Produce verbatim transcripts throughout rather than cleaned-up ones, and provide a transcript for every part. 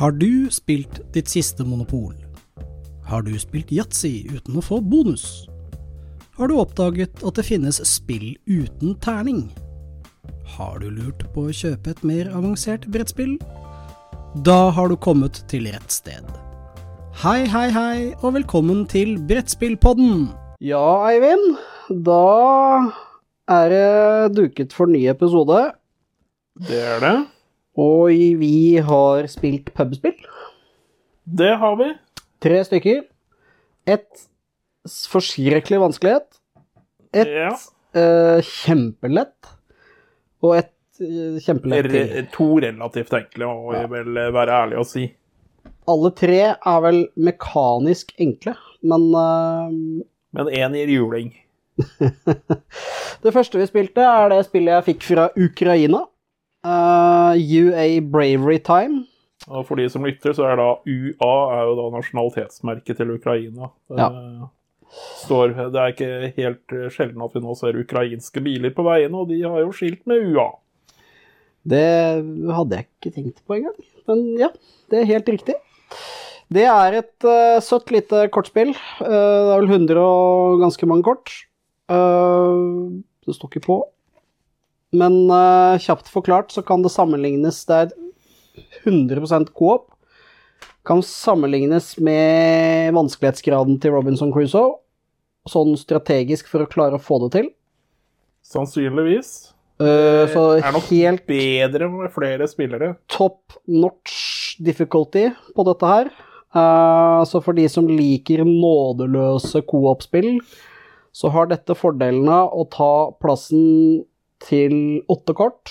Har du spilt ditt siste monopol? Har du spilt Yatzy uten å få bonus? Har du oppdaget at det finnes spill uten terning? Har du lurt på å kjøpe et mer avansert brettspill? Da har du kommet til rett sted. Hei, hei, hei, og velkommen til Brettspillpodden! Ja, Eivind, da er det duket for ny episode. Det er det. Og vi har spilt pubspill. Det har vi. Tre stykker. Et forskrekkelig vanskelighet. Et Ja. eh, kjempelett. Og et eh, kjempelett til. Re to relativt enkle, må jeg vel være ærlig å si. Alle tre er vel mekanisk enkle, men... eh, Men en gir juling. Det første vi spilte er det spillet jeg fikk fra Ukraina. Uh, U A Bravery Time. Og for de som lytter, så er da U A er jo da nasjonalitetsmerket til Ukraina. Det, Ja. står, det er ikke helt sjelden at vi nå ser ukrainske biler på veien, og de har jo skilt med U A. Det hadde jeg ikke tenkt på engang. Men ja, det er helt riktig. Det er et uh, søtt lite kortspill. Uh, det er vel hundre og ganske mange kort. Uh, det står ikke på. Men uh, kjapt forklart så kan det sammenlignes, det er hundre prosent co-op, kan sammenlignes med vanskelighetsgraden til Robinson Crusoe, sånn strategisk for å klare å få det til. Sannsynligvis. Uh, så Det er nok helt bedre med flere spillere. top notch difficulty på dette her. Uh, så for de som liker nådeløse co-op-spill, så har dette fordelen av å ta plassen til åtte kort,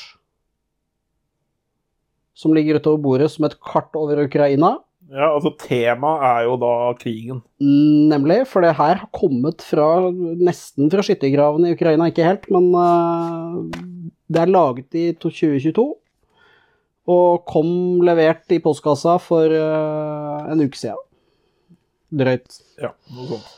som ligger utover bordet som et kart over Ukraina. Ja, altså temaet er jo da krigen. Nemlig, for det her har kommet fra, nesten fra skyttergraven i Ukraina, ikke helt, men uh, det er laget i tjue tjueto, og kom levert i postkassa for uh, en uke siden. Drøyt. Ja, noe sånt.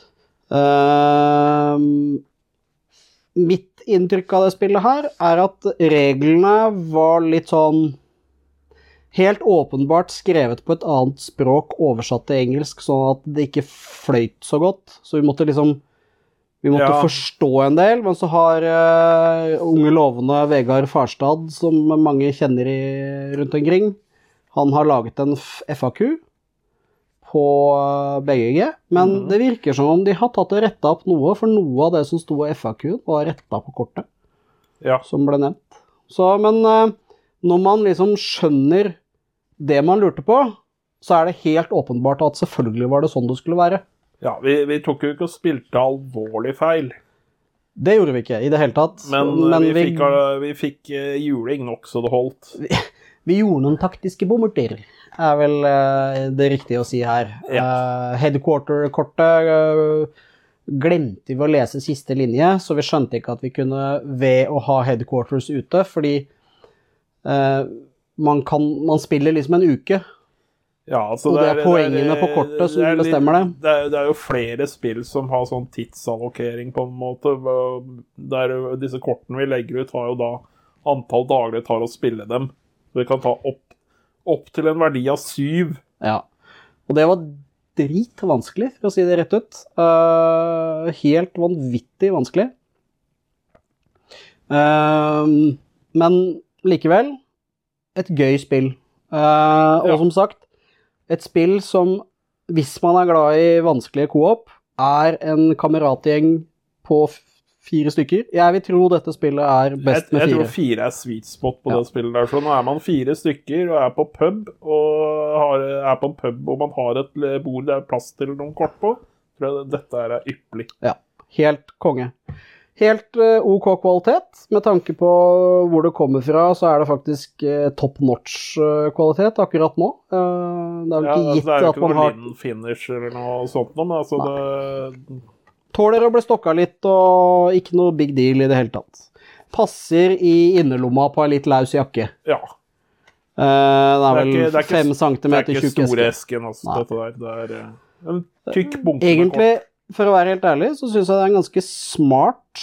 Uh, mitt inntrykk av det spillet her er at reglene var litt sånn helt åpenbart skrevet på et annet språk, oversatt til engelsk, sånn at det ikke fløyt så godt. Så vi måtte liksom, vi måtte Ja. forstå en del, men så har uh, unge lovende Vegard Farstad, som mange kjenner i, rundt omkring, han har laget en F A Q på B G G, men Mhm. det virker som om de har tatt og rettet opp noe, for noe av det som sto i F A Q var rettet på kortet, Ja. som ble nevnt. Så, men uh, når man liksom skjønner det man lurte på, så er det helt åpenbart at selvfølgelig var det sånn det skulle være. Ja, vi, vi tok jo ikke og spilte alvorlig feil, Det gjorde vi ikke i det hele tatt. men, Men vi, vi, fikk, uh, vi fikk uh, juling nok så det holdt. vi gjorde noen taktiske bommerter, er vel uh, det riktige å si her. Uh, headquarter-kortet uh, glemte vi å lese siste linje, så vi skjønte ikke at vi kunne ved å ha headquarters ute, fordi uh, man, kan, man spiller liksom en uke. Ja, altså Og det er poengene på kortet som det er litt- bestemmer det. Det er, det er jo flere spill som har sånn tidsallokering på en måte, der disse kortene vi legger ut har jo da antall dager det tar å spille dem. Så det kan ta opp, opp til en verdi av syv. Ja, og det var dritvanskelig, for å si det rett ut. Uh, helt vanvittig vanskelig. Uh, men likevel, et gøy spill. Uh, og Ja. som sagt, et spill som, hvis man er glad i vanskelige co-op, er en kameratgjeng på f- fire stykker. Jeg vil tro dette spillet er Jeg, best med jeg fire. tror fire er sweet spot på Ja. det spillet der, så nå er man fire stykker og er på pub, og har, er på en pub og man har et bord det er plass til noen kort på. Tror jeg dette er ypperlig. Ja, helt konge. Helt uh, OK kvalitet, med tanke på hvor det kommer fra, så er det faktisk uh, top notch uh, kvalitet akkurat nå. Uh, det er vel Ja, ikke altså, gitt det er jo at ikke man noe har linen finish eller noe sånt nå, men altså det... tåler å bli stokka litt, og ikke noe big deal i det hele tatt. Passer i innerlomma på en litt laus jakke. Ja, Uh, det er Det er vel ikke- det er ikke- fem det er centimeter ikke tjukk store eske. esken, altså, Nei. dette der. Det er eh, en tykk bunke med Egentlig, for å være helt ærlig, så synes jeg det er en ganske smart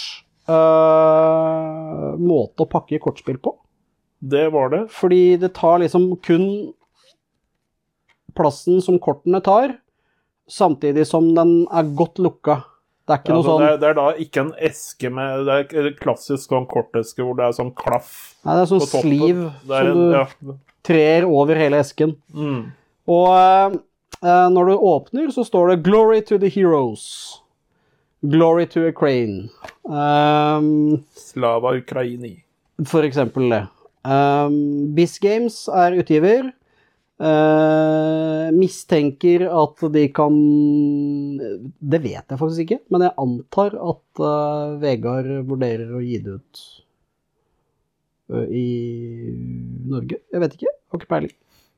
uh, måte å pakke kortspill på. Det var det. Fordi det tar liksom kun plassen som kortene tar, samtidig som den er godt lukka. Det er ikke Ja, noe altså, sånn... det, er, det er da ikke en eske med... Det er en klassisk sånn korteske hvor det er sånn klaff Nei, det er sånn på toppen. sleeve Det er som en, du ja. trer over hele esken. Mm. Og eh, når du åpner, så står det Glory to the Heroes. Glory to Ukraine. Um, Slava Ukraini. for eksempel det. Um, Biz Games er utgiver. Uh, mistenker at de kan... Det vet jeg faktisk ikke, men jeg antar at uh, Vegard vurderer å gi det ut uh, i Norge. Jeg vet ikke, har ikke peiling.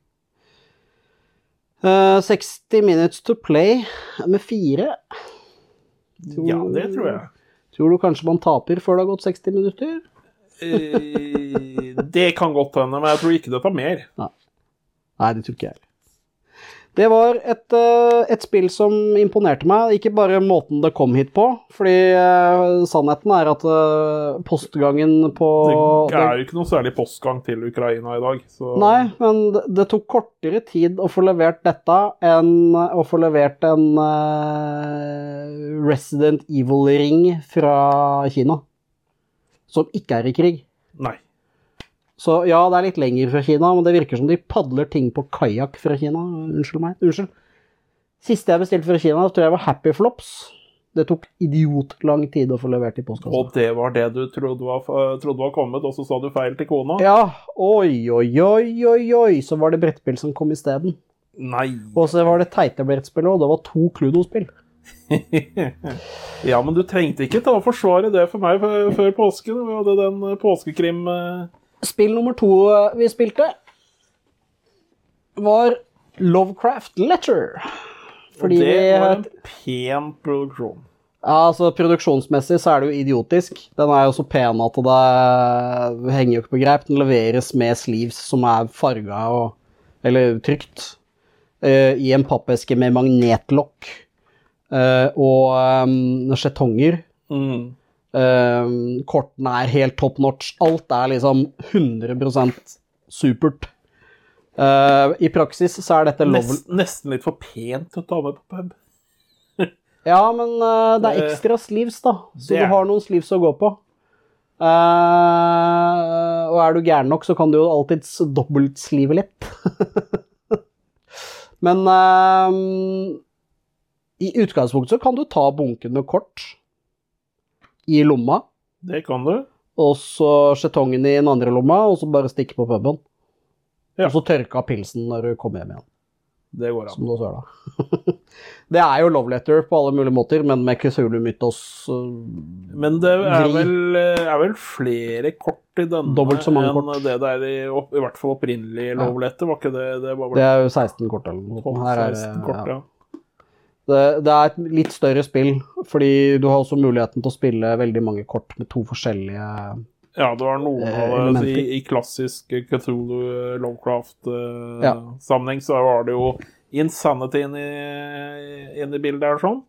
Uh, sexty minutes to play med fire. Tror, Ja, det tror jeg. Tror du kanskje man taper før det har gått sexty minutter? Eh, det kan godt hende, men jeg tror ikke det tar mer. Nei, det tror ikke jeg. Det var et, uh, et spill som imponerte meg, ikke bare måten det kom hit på, fordi uh, sannheten er at uh, postgangen på... Det er jo ikke noe særlig postgang til Ukraina i dag. Så... Nei, men det, det tok kortere tid å få levert dette enn å få levert en uh, Resident Evil-ring fra Kina, som ikke er i krig. Nei. Så ja, det er litt lenger fra Kina, men det virker som de padler ting på kajak fra Kina. Unnskyld meg. Unnskyld. Siste jeg bestilte fra Kina, tror jeg var Happy Flops. Det tok idiotlang tid å få levert i postkassa. Og det var det du trodde var, trodde var kommet, og så sa du feil til kona? Ja, oi, oi, oi, oi, oi, så var det brettspill som kom i stedet. Nei. Og så var det teite brettspill, og det var to Cluedo-spill. Ja, men du trengte ikke ta og forsvare det for meg før påsken. Vi hadde den påskekrim... Spill nummer to vi spilte var Lovecraft Letter. Fordi og det vi, var en pen produksjon. Ja, altså produksjonsmessig så er det jo idiotisk. Den er jo så pen at det henger jo ikke på greip. Den leveres med sleeves som er farget og, eller trykt uh, i en pappeske med magnetlokk uh, og um, skjetonger. Mm. Uh, kortene er helt top notch. Alt er liksom hundre prosent supert. Uh, I praksis så er dette lov... Nest, nesten litt for pent til å ta med på pub. Ja, men uh, det er ekstra sleeves da, så det... du har noen sleeves å gå på. Uh, og er du gæren nok, så kan du jo alltid dobbelt slive litt. Men uh, i utgangspunktet så kan du ta bunken med kort i lomma. Det kan du. Og så skjetongen i den andre lomma, og så bare stikke på puben. Ja. Og så tørke av pilsen når du kommer hjem igjen. Det går an. Som du også er da. Det er jo love letter på alle mulige måter, men med Cthulhu-mytos... Uh, men det er vel, er vel flere kort i denne Dobbelt så mange enn kort. det der i, i hvert fall opprinnelig love letter, var ikke det? Det, var vel det er jo seksten kort eller noe. Her er det, seksten kort, ja. ja. Det, det er et litt større spill, fordi du har også muligheten til å spille veldig mange kort med to forskjellige... Ja, det var noen eh, av det, elementer. i, i klassisk Cthulhu Lovecraft-sammenheng, Ja. uh, sammenheng, så var det jo Insanity inn i, inn i bildet her sånn.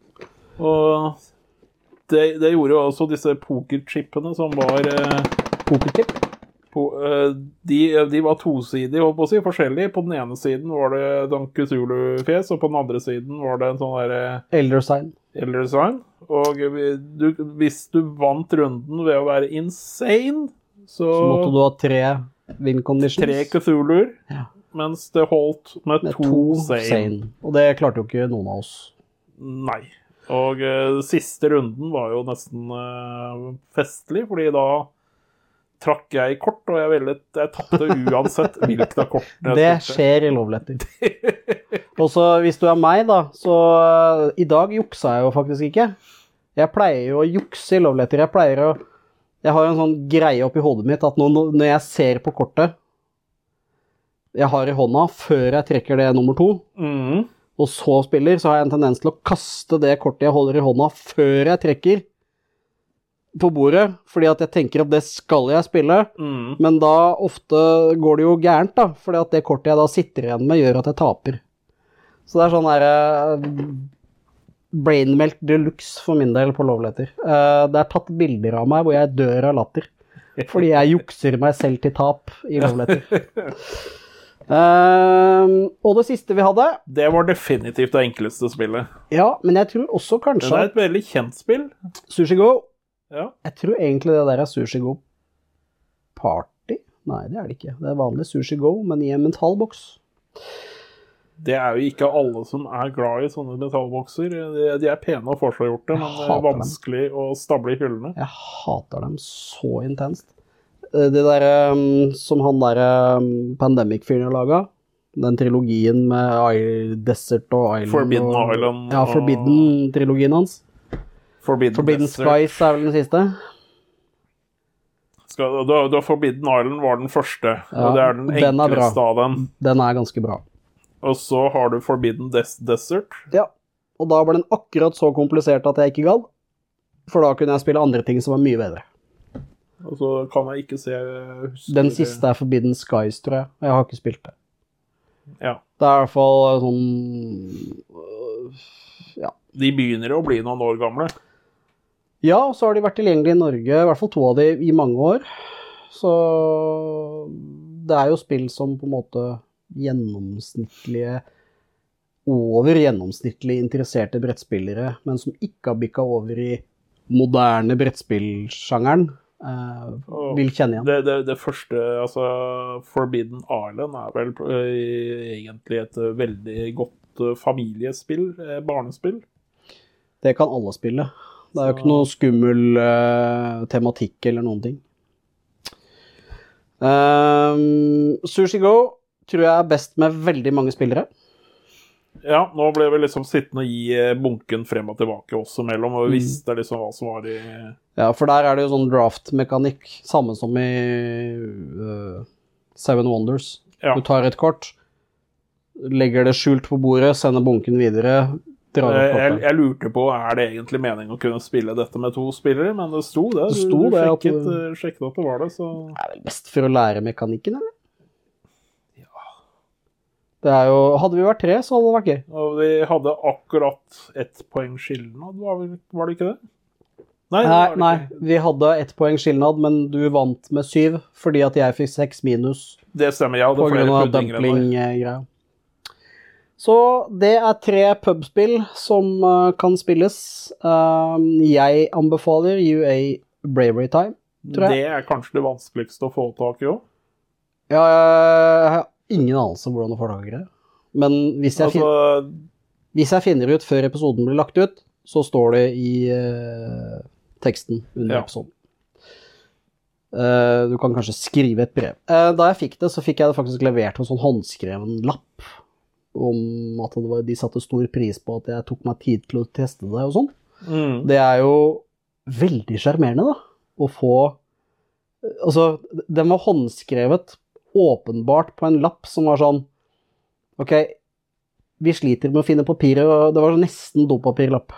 Og det, det gjorde jo også disse pokerchippene som var... Uh, Pokerchip? På, uh, de, de var tosidige, holdt på å si, forskjellige. På den ene siden var det Don Cthulhu-fjes, og på den andre siden var det en sånn der Elder Sign. Elder Sign. Og du, hvis du vant runden ved å være insane, så, Så måtte du ha tre win conditions. tre Cthulhuer, Ja. mens det holdt med, Med to, to sane. sane. Og det klarte jo ikke noen av oss. Nei. Og uh, siste runden var jo nesten uh, festlig, fordi da trakk jeg kort, og jeg, ville, jeg tappte uansett hvilket av kortene Det jeg spilte. skjer i love letter. Og så hvis du er meg da, så uh, i dag juksa jeg jo faktisk ikke. Jeg pleier jo å jukse i love letter. Jeg pleier å, jeg har en sånn greie oppi hodet mitt at når, når jeg ser på kortet jeg har i hånda før jeg trekker det nummer to, Mm. og så spiller, så har jeg en tendens til å kaste det kortet jeg holder i hånda før jeg trekker på bordet, fordi at jeg tenker at det skal jeg spille, Mm. men da ofte går det jo gærent da, fordi at det kortet jeg da sitter igjen med gjør at jeg taper. Så det er sånn her uh, brainmelt deluxe for min del på love letter. Uh, det er tatt bilder av meg hvor jeg dør av latter, fordi jeg jukser meg selv til tap i love letter. Um, og det siste vi hadde... Det var definitivt det enkleste spillet. Ja, men jeg tror også kanskje... Det er et veldig kjent spill. Sushi Go. Ja. Jeg tror egentlig det der er Sushi Go Party. Nei, det er det ikke. Det er vanlig Sushi Go, men i en mentalboks. Det er jo ikke alle som er glad i sånne metallbokser. De, de er pene og forseggjorte, men det er vanskelig dem. Å stable i hyllene. Jeg hater dem så intenst. Det der um, som han der um, Pandemic-fyren har laget, den trilogien med I Desert og Island Forbidden og, Island ja, Forbidden-trilogien hans Forbidden, Forbidden Skies er vel den siste. Skal, da, da Forbidden Island var den første, ja, og det er den enkleste av den. Den er ganske bra. Og så har du Forbidden Des Desert. Ja, og da var den akkurat så komplisert at jeg ikke gadd, for da kunne jeg spille andre ting som var mye bedre. Og så kan jeg ikke se... Den siste er Forbidden Skies, tror jeg. Jeg har ikke spilt det. Ja. Det er i hvert fall sånn... Ja. De begynner å bli noen år gamle. Ja, og så har de vært tilgjengelige i Norge, i hvert fall to av de, i mange år. Så det er jo spill som på en måte gjennomsnittlige, over gjennomsnittlig interesserte brettspillere, men som ikke har bikket over i moderne brettspillsjangeren, Uh, vil kjenne igjen. Det, det, det første, altså Forbidden Island er vel uh, egentlig et uh, veldig godt uh, familiespill, uh, barnespill. Det kan alle spille. Det er jo ikke noe skummel uh, tematikk eller noen ting. Um, Sushi Go tror jeg er best med veldig mange spillere. Ja, nå ble vi liksom sittende og gi bunken frem og tilbake også mellom, og vi visste liksom hva som var i... Ja, for der er det jo sånn draft-mekanikk, samme som i uh, Seven Wonders. Ja. Du tar et kort, legger det skjult på bordet, sender bunken videre, drar opp kortet. Jeg, jeg lurte på, er det egentlig meningen å kunne spille dette med to spillere? Men det sto det. Det sto du, du det sjekket, at, uh, sjekket at det var det, så... Det er vel best for å lære mekanikken, eller? Det er jo, hadde vi vært tre, så hadde det vært gøy. Og vi hadde akkurat ett poeng skillnad, var, var det ikke det? Nei, nei, det nei, vi hadde ett poeng skillnad, men du vant med syv, fordi at jeg fikk seks minus. Det stemmer, jeg hadde flere puddinger enn deg. Så det er tre pubspill som uh, kan spilles. Um, jeg anbefaler U A Bravery Time, tror jeg. Det er kanskje det vanskeligste å få tak i også. Ja, jeg har ingen anelse hvordan du får tak i det. Men hvis jeg, altså, fin- hvis jeg finner ut før episoden blir lagt ut, så står det i uh, teksten under ja. episoden. Uh, du kan kanskje skrive et brev. Uh, da jeg fikk det, så fikk jeg det faktisk levert en sånn håndskreven lapp om at det var, de satte stor pris på at jeg tok meg tid til å teste det og sånn. Mm. Det er jo veldig charmerende da, å få... Altså, den var håndskrevet åpenbart på en lapp som var sånn, ok, vi sliter med å finne papiret, og det var nesten dopapirlapp.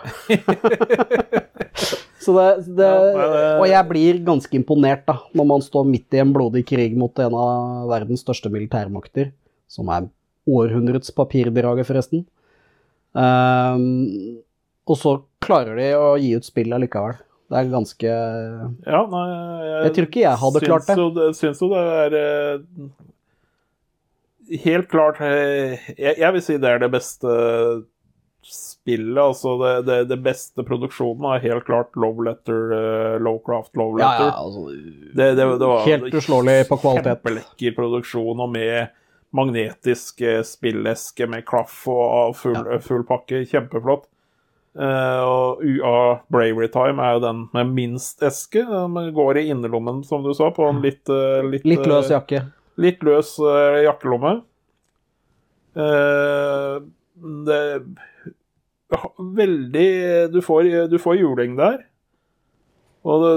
Så det, det, og jeg blir ganske imponert da, når man står midt i en blodig krig mot en av verdens største militærmakter, som er århundrets papirdraget forresten. Um, og så klarer de å gi ut spill allikevel. Det er ganske... Ja, nei, jeg, jeg tror ikke jeg hadde klart det. Jo, synes jo det er uh, helt klart, uh, jeg, jeg vil si det er det beste spillet, altså det, det, det beste produksjonen er helt klart Love Letter, uh, Lovecraft Love Letter. Ja, ja, altså, det, det, det var helt uslåelig på kvalitet. Kjempelekker produksjon, og med magnetisk uh, spilleske med klaff og full, ja. full pakke, kjempeflott. Uh, og U A Bravery Time er jo den med minst eske. Den går i innerlommen, som du sa, på en litt... Uh, litt, litt løs jakke. Uh, litt løs uh, jakkelomme. Uh, det uh, veldig... Du får, du får juling der. Og det...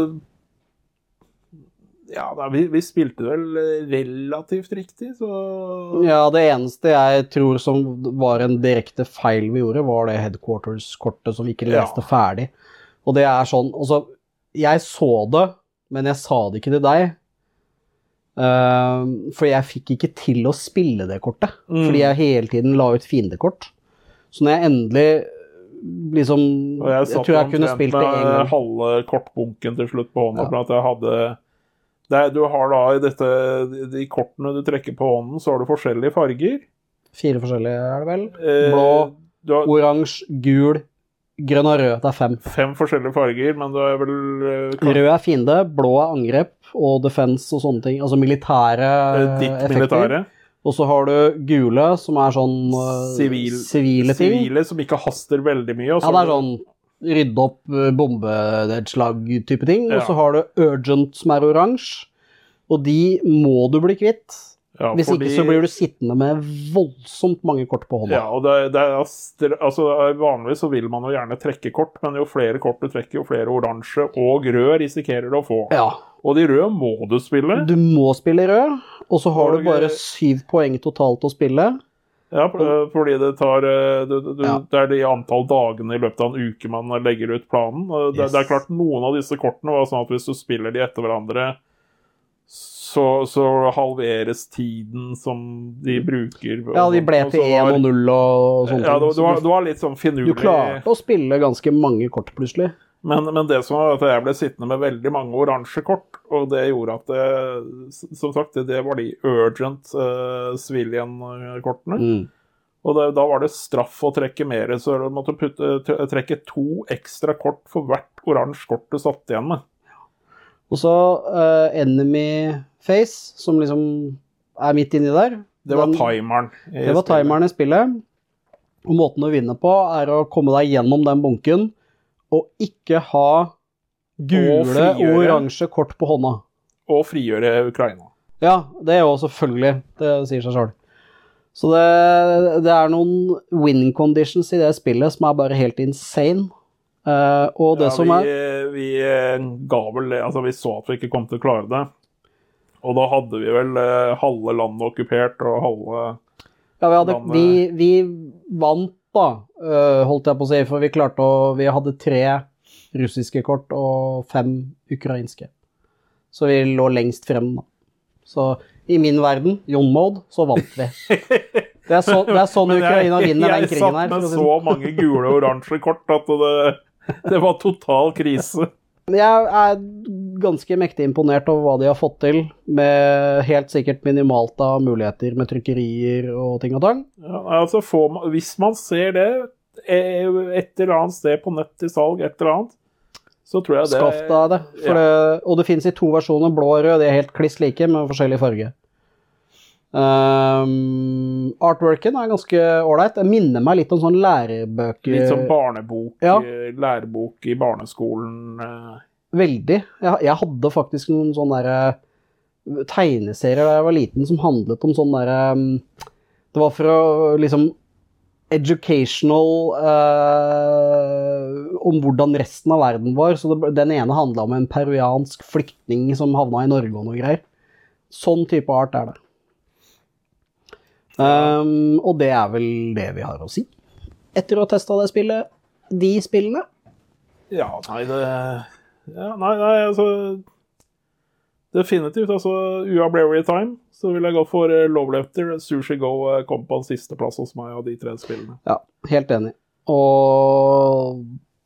Ja, da, vi, vi spilte vel relativt riktig, så... Ja, det eneste jeg tror som var en direkte feil vi gjorde, var det headquarters-kortet som vi ikke leste ja. ferdig. Og det er sånn, altså, jeg så det, men jeg sa det ikke til deg, uh, for jeg fikk ikke til å spille det kortet, mm. fordi jeg hele tiden la ut fiendekort. Så når jeg endelig... liksom, jeg, jeg tror jeg kunne spilt det en gang. Halve kortbunken til slutt på hånda, ja. for at jeg hadde... Det er, du har da i dette, de kortene du trekker på hånden, så har du forskjellige farger. Fire forskjellige er det vel? Eh, Blå, du har oransje, gul, grønn og rød. Det er fem. fem forskjellige farger, men det er vel... eh, kan- Rød er fiende, blå er angrep og defense og sånne ting. Altså militære eh, ditt effekter. militære. Og så har du gule, som er sånn uh, Sivil, sivile ting. Sivile som ikke haster veldig mye. og så- Ja, det er sånn rydde opp uh, bombenedslag-type ting. Ja. Og så har du urgent, som er oransje. Og de må du bli kvitt. Ja, Hvis fordi- ikke så blir du sittende med voldsomt mange kort på hånda. Ja, og det, det er, ast- altså vanligvis så vil man jo gjerne trekke kort, men jo flere kort du trekker, jo flere oransje og rød risikerer du å få. Ja. Og de røde må du spille. Du må spille rød, og så har Og- du bare syv poeng totalt å spille. Ja, for- fordi det tar eh, du, du, Ja. Det er de antall dagene i løpet av en uke man legger ut planen. Og det, Yes. det er klart noen av disse kortene var sånn at hvis du spiller de etter hverandre, så, så halveres tiden som de bruker. Ja, de ble Og til så én var- og null og sånne Ja, du, ting. du, Så var, du, du var litt sånn du finurlig. klarte å spille ganske mange kort plutselig. Men, men det som var at jeg ble sittende med veldig mange oransje kort, og det gjorde at det, som sagt, det, det var de urgent uh, civilian-kortene. Mm. Og det, da var det straff å trekke mer, så du måtte putte, t- trekke to ekstra kort for hvert oransje kort du satt igjen med. Og så uh, enemy face, som liksom er midt inni der. Det var Den- timeren. i Det var spillet. timeren i spillet. Og måten å vinne på er å komme deg gjennom den bunken og ikke ha gule og frigjøre. oransje kort på hånda. Og frigjøre Ukraina. Ja, det er jo selvfølgelig. Det sier seg selv. Så det, det er noen winning conditions i det spillet som er bare helt insane. Eh, og det Ja, som vi, er... vi eh, ga vel det, altså vi så at vi ikke kom til å klare det. Og da hadde vi vel eh, halve landet okkupert, og halve... Ja, vi, hadde, landet- vi, vi vant da, eh, holdt jeg på å si, for vi klarte å... Vi hadde tre russiske kort og fem ukrainske. Så vi lå lengst frem da. Så i min verden, Jon Mode, så vant vi. Det er, så, det er sånn Men jeg- Ukraina vinner den krigen her. Jeg satt med for å si så det sånn. mange gule og oransje kort at det, det var total krise. Men jeg er ganske mektig imponert over hva de har fått til, med helt sikkert minimalt av muligheter med trykkerier og ting og tang. Ja, altså får man, hvis man ser det eh, et eller annet sted på nett til salg, et eller annet, så tror jeg det... Skaff deg det. For Ja. det. Og det finnes i to versjoner, blå og rød, de er helt kliss like, med forskjellig farge. Um, artworken er ganske ålreit. Det minner meg litt om sånn lærebøker. Litt som barnebok, Ja. eh, lærebok i barneskolen. eh. Veldig. Jeg, jeg hadde faktisk noen sånne der, uh, tegneserier da jeg var liten som handlet om sånn der... Um, det var for å liksom educational uh, om hvordan resten av verden var. Så det, den ene handlet om en peruansk flyktning som havna i Norge og noe greier. Sånn type art er det. Um, og det er vel det vi har å si. Etter å ha testet det spillet, de spillene. Ja, nei, det... Ja, nei, nei, altså... Definitivt, altså, Ua Bravery Time, så vil jeg gå for uh, Love Letter. Sushi Go uh, kom på en siste plass hos meg av de tre spillene. Ja, helt enig. Og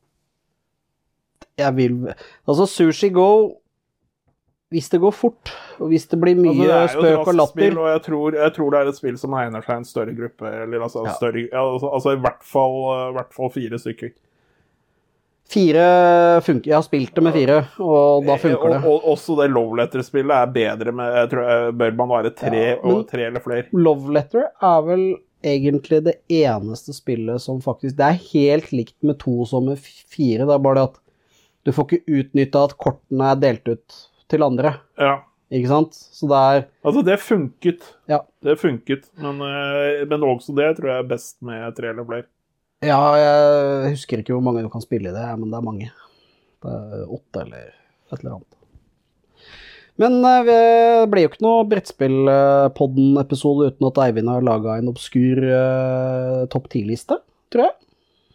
jeg vil... Altså, Sushi Go, hvis det går fort, og hvis det blir mye Altså, det er jo et spøk og raskt latter... spill, og jeg tror, jeg tror det er et spill som egner seg en større gruppe, eller altså, Ja. større, ja, altså, altså i hvert fall, uh, i hvert fall fire stykker. Fire funker. Jeg har spilt det med fire, og da funker det. Og, og også det Love Letter-spillet er bedre med, jeg tror, jeg bør man være tre, Ja, men- og tre eller flere. Love Letter er vel egentlig det eneste spillet som faktisk... Det er helt likt med to som med f- fire, det er bare det at du får ikke utnyttet at kortene er delt ut til andre, Ja. ikke sant? Så det er... Altså, det funket. Ja. Det funket, men, eh, men også det tror jeg er best med tre eller flere. Ja, jeg husker ikke hvor mange du kan spille i det, men det er mange. Det er åtte eller et eller annet. Men eh, det blir jo ikke noe brettspill-podden-episode uten at Eivind har laget en obskur uh, topp ti-liste, tror jeg.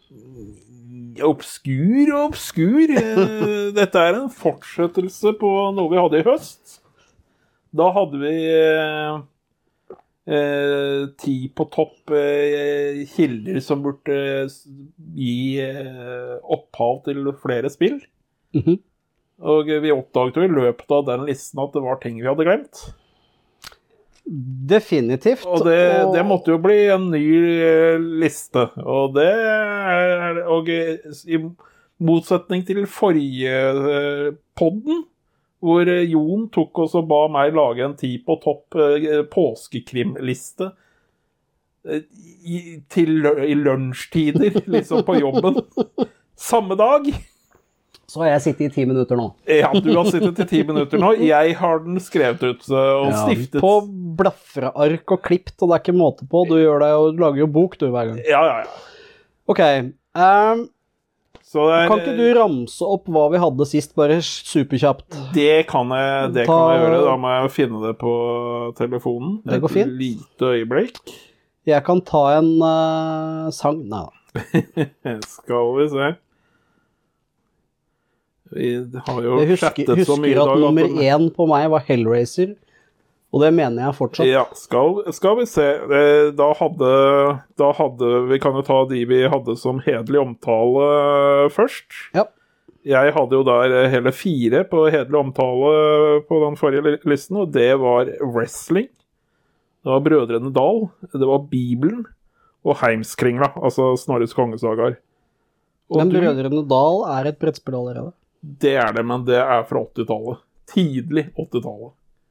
Obskur og obskur. Eh, Dette er en fortsettelse på noe vi hadde i høst. Da hadde vi eh, eh, ti på topp eh, kilder som burde gi eh, opphav til flere spill. Mhm. Og vi oppdaget jo i løpet av den listen at det var ting vi hadde glemt. Definitivt. Og det, og det måtte jo bli en ny liste. Og det er og i motsetning til forrige podden, hvor Jon tok også ba meg lage en ti på topp påskekrimliste i, til, i lunsjtider, liksom på jobben. Samme dag. Så har jeg sittet i ti minutter nå. Ja, du har sittet i ti minutter nå. Jeg har den skrevet ut og ja, stiftet. På blafreark og klipt, og det er ikke måte på. Du gjør det, og du lager jo bok du hver gang. Ja, ja, ja. Ok, um, er, kan ikke du ramse opp hva vi hadde sist, bare superkjapt? Det kan jeg, det Ta, kan jeg gjøre, da må jeg finne det på telefonen. Det går fint. Et lite øyeblikk. Jeg kan ta en uh, sang, nei da. Skal vi se. Vi har jo jeg husker, chattet så mye i dag. Husker at nummer én på meg var Hellraiser, og det mener jeg fortsatt. Ja, skal, skal vi se. Da hadde, da hadde, vi kan jo ta de vi hadde som hedelig omtale først. Ja. Jeg hadde jo der hele fire på hedelig omtale på den forrige listen, og det var wrestling. Det var Brødrene Dal, det var Bibelen, og Heimskringla, altså Snorres kongesagaer. Og men du, Brødrene Dal er et brettspill allerede. Det er det, men det er fra åttitallet. Tidlig åttitallet.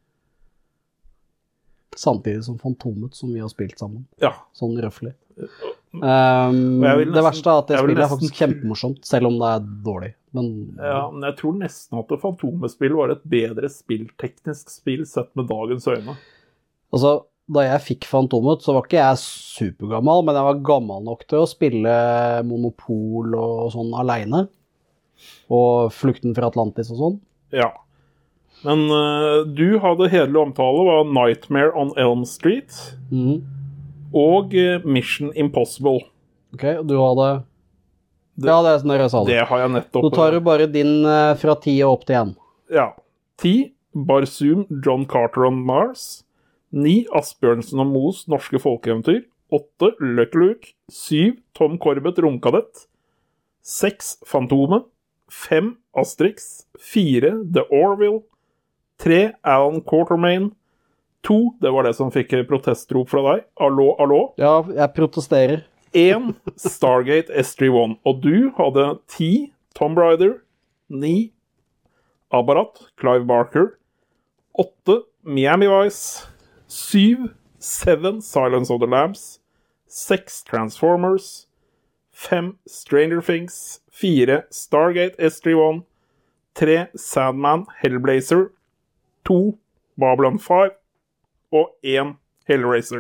Samtidig som Fantomet, som vi har spilt sammen. Ja. Sånn røffelig. Um, nesten, det verste er at det spillet er nesten, faktisk kjempemorsomt, selv om det er dårlig. Men, ja, men jeg tror nesten at Fantomet-spill var et bedre spillteknisk spill sett med dagens øyne. Altså, da jeg fikk Fantomet, så var ikke jeg supergammal, men jeg var gammel nok til å spille Monopol og sånn alene. Og Flukten fra Atlantis og sånn. Ja. Men uh, du hadde hedelig omtale var Nightmare on Elm Street mm. og uh, Mission Impossible. Ok, og du hadde... Det, ja, det er sånn jeg sa det. Det har jeg nettopp. Nå tar du bare din uh, fra ti og opp til en. Ja. ti, Barzoom, John Carter on Mars. ni, Asbjørnsen og Moes norske folkeeventyr. åtte, Lucky Luke. syv, Tom Corbett, Romkadett. seks, Fantomet. fem, Asterix. fire, The Orville. tre, Alan Quatermain. to, det var det som fikk protestrop fra deg. Allo, allo. Ja, jeg protesterer. en, Stargate S tre one. Og du hadde ti, Tomb Raider. ni, Abarat, Clive Barker. åtte, Miami Vice. syv, Seven, Silence of the Lambs. seks, Transformers. fem, Stranger Things. fire, Stargate S tre one. tre, Sandman, Hellblazer. to, Babylon five. Og én, Hellraiser.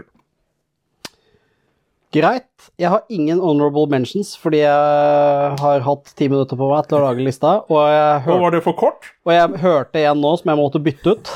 Greit. Jeg har ingen honorable mentions, fordi jeg har hatt ti minutter på meg til å lage lista, og jeg, hør... og var det for kort? og jeg hørte en nå som jeg måtte bytte ut.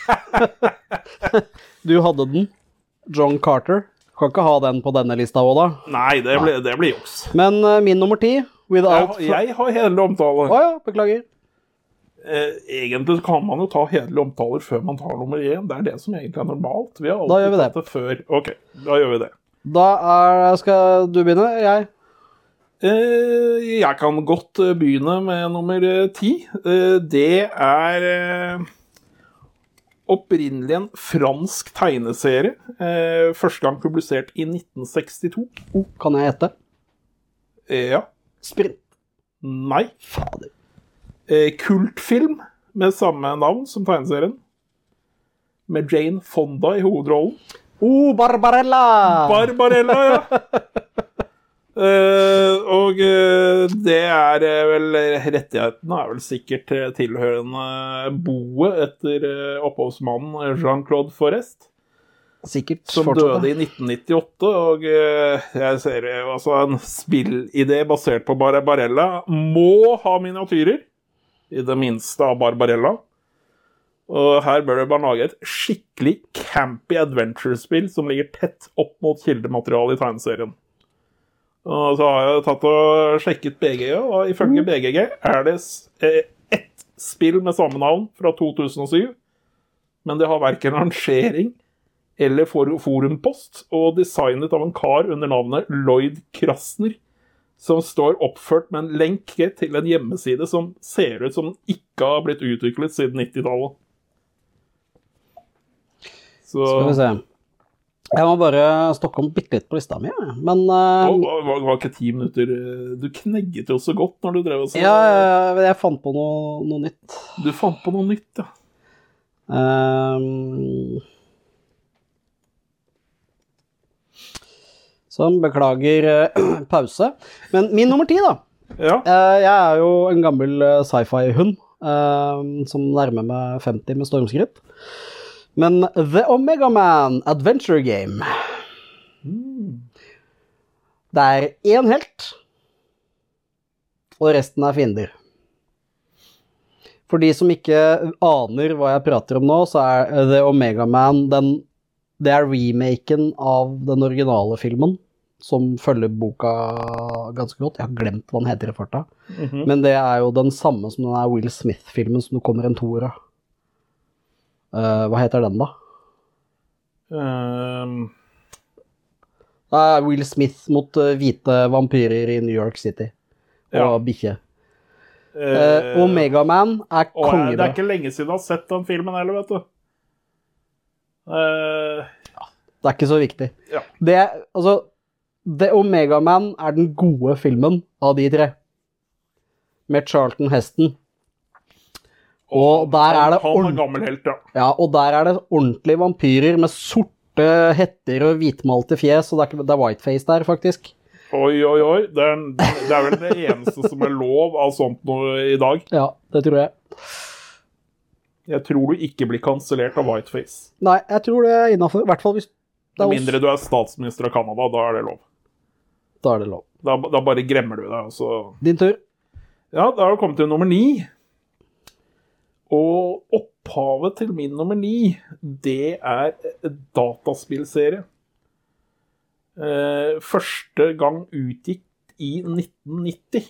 Du hadde den. John Carter. Kan ikke ha den på denne lista også, da. Nei, det blir, det blir juks. Men uh, min nummer ti, Without... Jeg, jeg har hedelig omtale. Åja, beklager. Eh, egentlig kan man jo ta hedelige omtaler før man tar nummer én. Det er det som egentlig er normalt. Vi har Da gjør vi det. tatt det før. Ok, da gjør vi det. Da er... Skal du begynne? Jeg? Eh, jeg kan godt eh, begynne med nummer eh, ti. Eh, det er eh, opprinnelig en fransk tegneserie. Eh, første gang publisert i nitten sekstito. Oh, kan jeg gjette? Eh, ja. Sprint. Nei. Fader. Eh, kultfilm med samme navn som tegneserien. Med Jane Fonda i hovedrollen. Oh, Barbarella! Barbarella, ja. eh, og eh, det er eh, vel rettighetene er vel sikkert eh, tilhørende boet etter eh, opphavsmannen Jean-Claude Forest. Sikkert Som fortsatt, døde i nitten nittiåtte, og eh, jeg ser eh, altså en spillidé basert på Barbarella må ha miniatyrer. I det minste av Barbarella. Og her bør det bare lage et skikkelig campy adventure-spill som ligger tett opp mot kildematerialet i tegneserien. Og så har jeg tatt og sjekket B G G, og ifølge B G G er det ett spill med samme navn fra to tusen og syv, men det har hverken rangering eller forumpost, og designet av en kar under navnet Lloyd Krasner. som står oppført med en lenke til en hjemmeside som ser ut som den ikke har blitt utviklet siden nittitallet. Så... Skal vi se. Jeg må bare stokke om bitte litt på lista mi, men... Uh, oh, det var, var ikke ti minutter. Du knegget jo så godt når du drev og så... Ja, jeg fant på noe, noe nytt. Du fant på noe nytt, ja. Um, så beklager uh, pause. Men min nummer ti, da. Ja. Uh, jeg er jo en gammel uh, sci-fi-hund uh, som nærmer meg femti med stormskritt. Men The Omega Man Adventure Game. Mm. Det er én helt, og resten er fiender. For de som ikke aner hva jeg prater om nå, så er The Omega Man, den, det er remaken av den originale filmen, som følger boka ganske godt. Jeg har glemt hva den heter i farta. Mm-hmm. Men det er jo den samme som den er Will Smith-filmen som det kommer en toer av. Uh, hva heter den da? Um... Det er Will Smith mot uh, hvite vampyrer i New York City. Og Ja. bikkje. Uh, Uh, Omega Man er og kongebra. det er ikke lenge siden jeg har sett den filmen heller, vet du. Uh, Det er ikke så viktig. Ja. Det, altså, The Omega Man er den gode filmen av de tre. Med Charlton Heston. Og der er det han, han er ordent- gammel helt, ja. Ja, og der er det ordentlige vampyrer med sorte hetter og hvitmalte fjes, og det er, ikke, det er whiteface der, faktisk. Oi, oi, oi. Det er, det er vel det eneste som er lov av sånt noe i dag. Ja, det tror jeg. Jeg tror du ikke blir kansellert av whiteface. Nei, jeg tror det er innenfor, i hvert fall hvis det er Med oss. mindre du er statsminister av Canada, da er det lov. Da er det lov. Da, da bare gremmer du deg, og så... Din tur. Ja, da har du kommet til nummer ni. Og opphavet til min nummer ni, det er en dataspillserie. Eh, første gang utgitt i nitten nitti.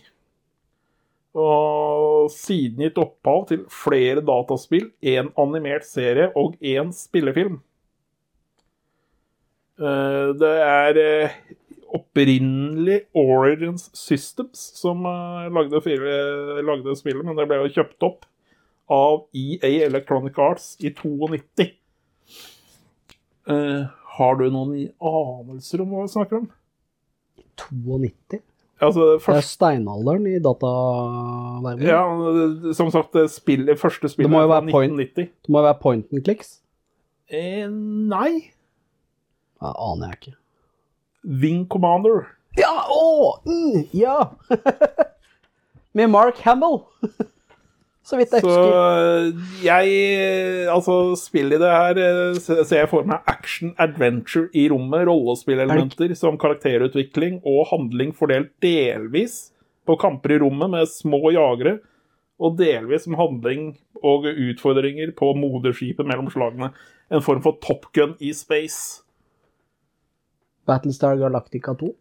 Og siden gitt opphav til flere dataspill, en animert serie og en spillefilm. Eh, det er eh, opprinnelig Origins Systems som eh, lagde, fire, lagde spillet, men det ble jo kjøpt opp av E A Electronic Arts i nitto. Uh, har du noen anelser om hva vi snakker om? nitto? Altså, Det er først, steinalderen i dataverdenen. ja, som sagt, det spillet, første spillet Det må jo fra være point. nitten nitti. Det må jo være point and clicks. Eh, nei. Ja, aner jeg ikke. Wing Commander. Ja, åh, mm, ja! Med Mark Hamill. Så vidt jeg Så husker. jeg, altså spillet i det her, eh, ser jeg for meg action-adventure i rommet, rollespillelementer som karakterutvikling og handling fordelt delvis på kamper i rommet med små jagere, og delvis som handling og utfordringer på moderskipet mellom slagene. En form for Top Gun i space. Battlestar Galactica to.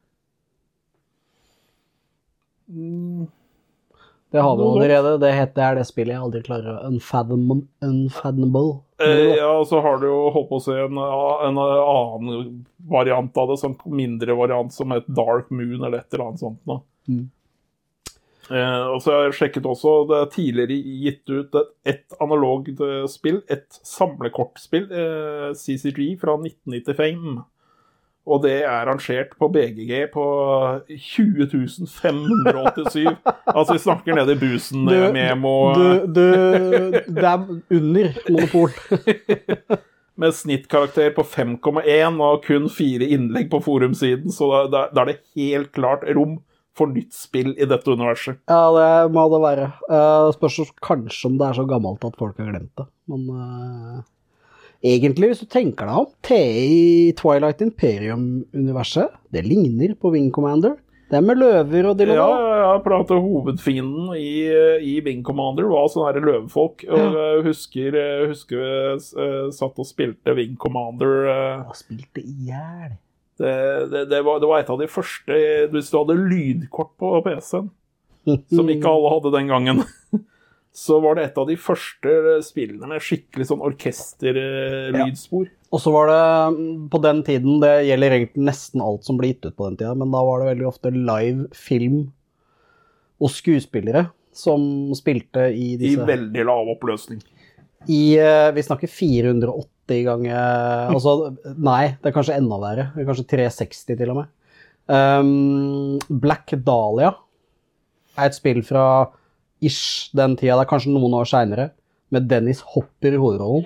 Mm. Det har vi allerede. Det heter det er det spillet jeg aldri klarer å unfathom, unfathomable. Eh, ja, og så har du jo holdt på å se en, en annen variant av det, sånn mindre variant som heter Dark Moon eller et eller annet sånt nå. Mm. Eh, og så har jeg sjekket også, det er tidligere gitt ut et, et analogt eh, spill, et samlekortspill, eh, C C G fra nitten nittifem. Og det er rangert på B G G på tjue tusen fem hundre og åttisyv. Altså, vi snakker nede i busen Du, med må... du, du, det er under monopol. Med snittkarakter på fem komma én og kun fire innlegg på forumsiden, så da, da, da er det helt klart rom for nytt spill i dette universet. Ja, det må det være. Uh, spørs kanskje om det er så gammelt at folk har glemt det. Men uh, egentlig, hvis du tenker deg om, T I Twilight Imperium-universet, det ligner på Wing Commander. Det er med løver og dill og Ja, dall. jeg prater hovedfienden i, i Wing Commander var sånne her løvefolk. Og jeg husker, jeg husker jeg satt og spilte Wing Commander. Og spilte i hjel. Det, det, det, var, det var et av de første, hvis du hadde lydkort på P C-en, som ikke alle hadde den gangen. så var det et av de første spillene med skikkelig sånn orkesterlydspor. Ja. Og så var det på den tiden, det gjelder egentlig nesten alt som ble gitt ut på den tiden, men da var det veldig ofte live film og skuespillere som spilte i disse... I veldig lav oppløsning. I, vi snakker fire hundre og åtti ganger, altså, nei, det er kanskje enda verre, det er kanskje tre hundre og seksti til og med. Um, Black Dahlia er et spill fra ish den tida, det er kanskje noen år senere, med Dennis Hopper i hovedrollen.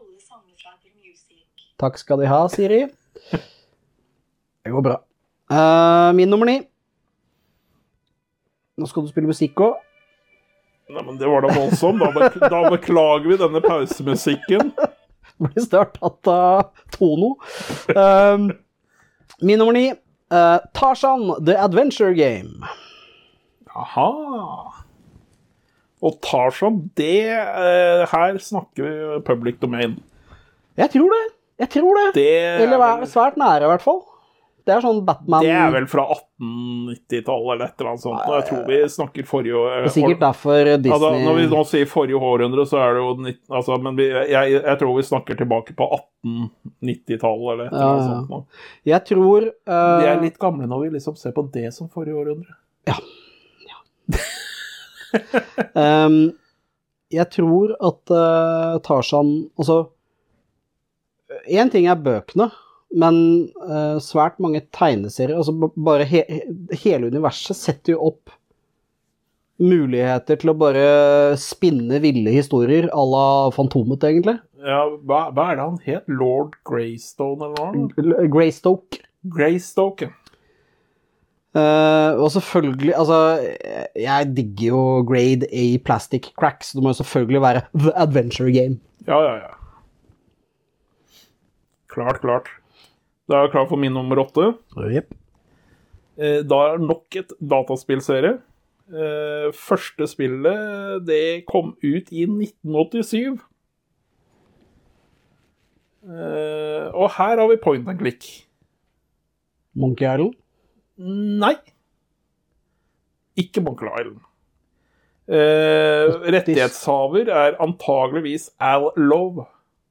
Takk skal de ha, Siri. Det går bra. Uh, min nummer ni. Nå skal du spille musikk også. Nei, men det var da voldsomt. Da, bek da beklager vi denne pausemusikken. Det blir snart tatt av Tono. Uh, min nummer ni. Uh, Tarzan, The Adventure Game. Aha. Og Tarzan, det uh, her snakker vi public domain. Jeg tror det. Jeg tror det. det Eller er svært nære i hvert fall. Det er sånn Batman... Det er vel fra atten nitti-tallet eller et eller annet sånt. Jeg tror vi snakker forrige år. Det er sikkert derfor Disney... Altså, når vi nå sier forrige århundre, så er det jo... Altså, men vi, jeg, jeg tror vi snakker tilbake på atten nitti-tallet eller et eller annet sånt. Nå. Jeg tror... Uh... Vi er litt gamle når vi liksom ser på det som forrige århundre. Ja. ja. um, jeg tror at uh, Tarzan... Altså... En ting er bøkene, men uh, svært mange tegneserier, altså bare he hele universet setter jo opp muligheter til å bare spinne ville historier, à la Fantomet egentlig. Ja, hva, hva er det han het? Lord Greystone eller noe? Greystoke. Greystoke. Uh, og selvfølgelig, altså, jeg digger jo Grade A Plastic Cracks, det må jo selvfølgelig være The Adventure Game. Ja, ja, ja. Klart, klart. Da er jeg klar for min nummer åtte. Yep. Da er nok et dataspillserie. Første spillet, det kom ut i nitten åttisyv. Og her har vi point and click. Monkey Island? Nei. Ikke Monkey Island. Rettighetshaver er antageligvis Al Lowe.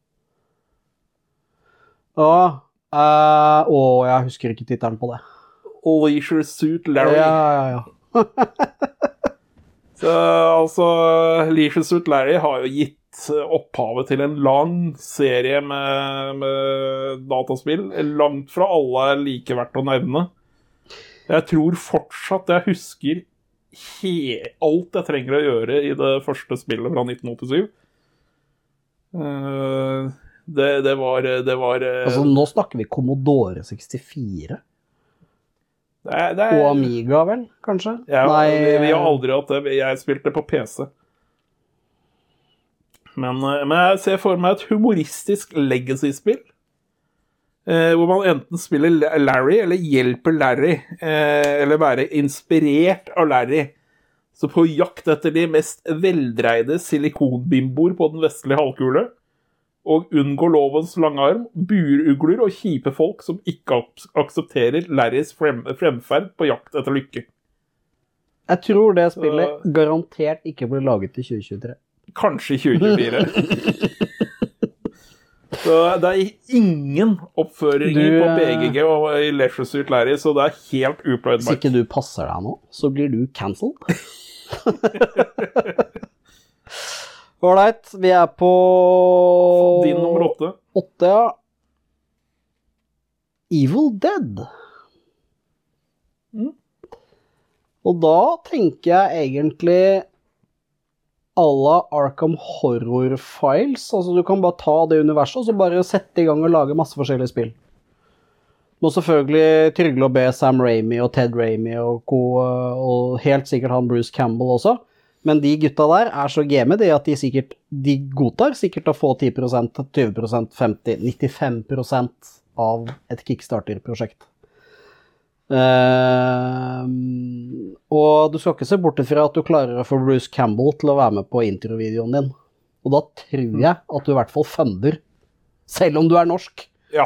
Ja, uh, å, jeg husker ikke titelen på det. Leisure Suit Larry. Ja, ja, ja. Så, altså, Leisure Suit Larry har jo gitt opphavet til en lang serie med, med dataspill. Langt fra alle er like verdt å nevne. Jeg tror fortsatt jeg husker alt jeg trenger å gjøre i det første spillet fra nitten åttisyv. Uh, Det, det var... Det var altså, nå snakker vi Commodore sekstifire. Det er, det er, og Amiga, vel, kanskje? Ja, Nei, vi, vi har aldri hatt det. Jeg spilte på P C. Men, men jeg ser for meg et humoristisk legacy-spill. Eh, hvor man enten spiller Larry, eller hjelper Larry. Eh, eller være inspirert av Larry. Så på jakt etter de mest veldreide silikonbimboer på den vestlige halvkule, og unngå lovens lange arm, burugler og kjipe folk som ikke aksepterer Larrys frem fremferd på jakt etter lykke. Jeg tror det spillet uh, garantert ikke ble laget i tjue tjuetre. Kanskje i tjue tjuefire. Så det er ingen oppføringer du, på B G G og i Leisure Suit Larry, så det er helt upløyd mark. Hvis ikke du passer deg nå, så blir du cancelled. Alright, vi er på... Din nummer åtte. Åtte, ja. Evil Dead. Mm. Og da tenker jeg egentlig à la Arkham Horror Files. Altså du kan bare ta det universet og så bare sette i gang og lage masse forskjellige spill. Må selvfølgelig trygle og be Sam Raimi og Ted Raimi og, og helt sikkert han Bruce Campbell også. Men de gutta der er så game det at de sikkert, de godtar sikkert å få ti prosent, tjue prosent, femti prosent, nittifem prosent av et Kickstarter-prosjekt. Uh, og du skal ikke se bort fra at du klarer å få Bruce Campbell til å være med på introvideoen din. Og da tror jeg at du i hvert fall funder, selv om du er norsk. Ja.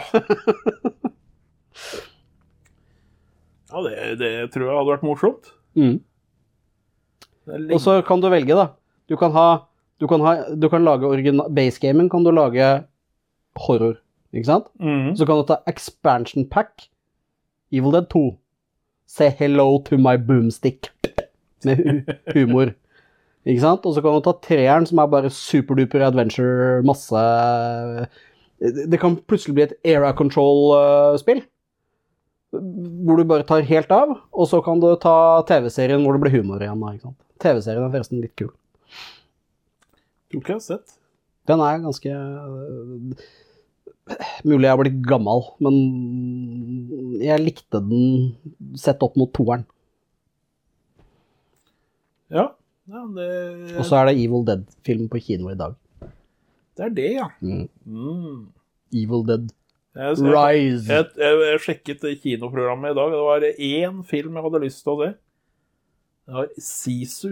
Ja, det, det tror jeg hadde vært morsomt. Mm. Og så kan du velge da. Du kan ha, du kan ha, du kan lage original, base-gamen kan du lage horror, ikke sant? Mm. Så kan du ta expansion pack, Evil Dead to. Say hello to my boomstick. Med hu humor. Ikke sant? Og så kan du ta treeren, som er bare superduper adventure, masse... Det kan plutselig bli et era control-spill, hvor du bare tar helt av, og så kan du ta T V-serien hvor det blir humor igjen. Ikke sant? T V-serien er forresten litt kul. Du ikke har sett. Den er ganske... Mulig jeg har blitt gammel, men jeg likte den sett opp mot toeren. Ja, ja det... Og så er det Evil Dead-film på kino i dag. Det er det, ja. Mm. Mm. Evil Dead Jeg, jeg, Rise. Jeg, jeg, jeg sjekket det kinoprogrammet i dag. Det var én film jeg hadde lyst til å se. Det var Sisu.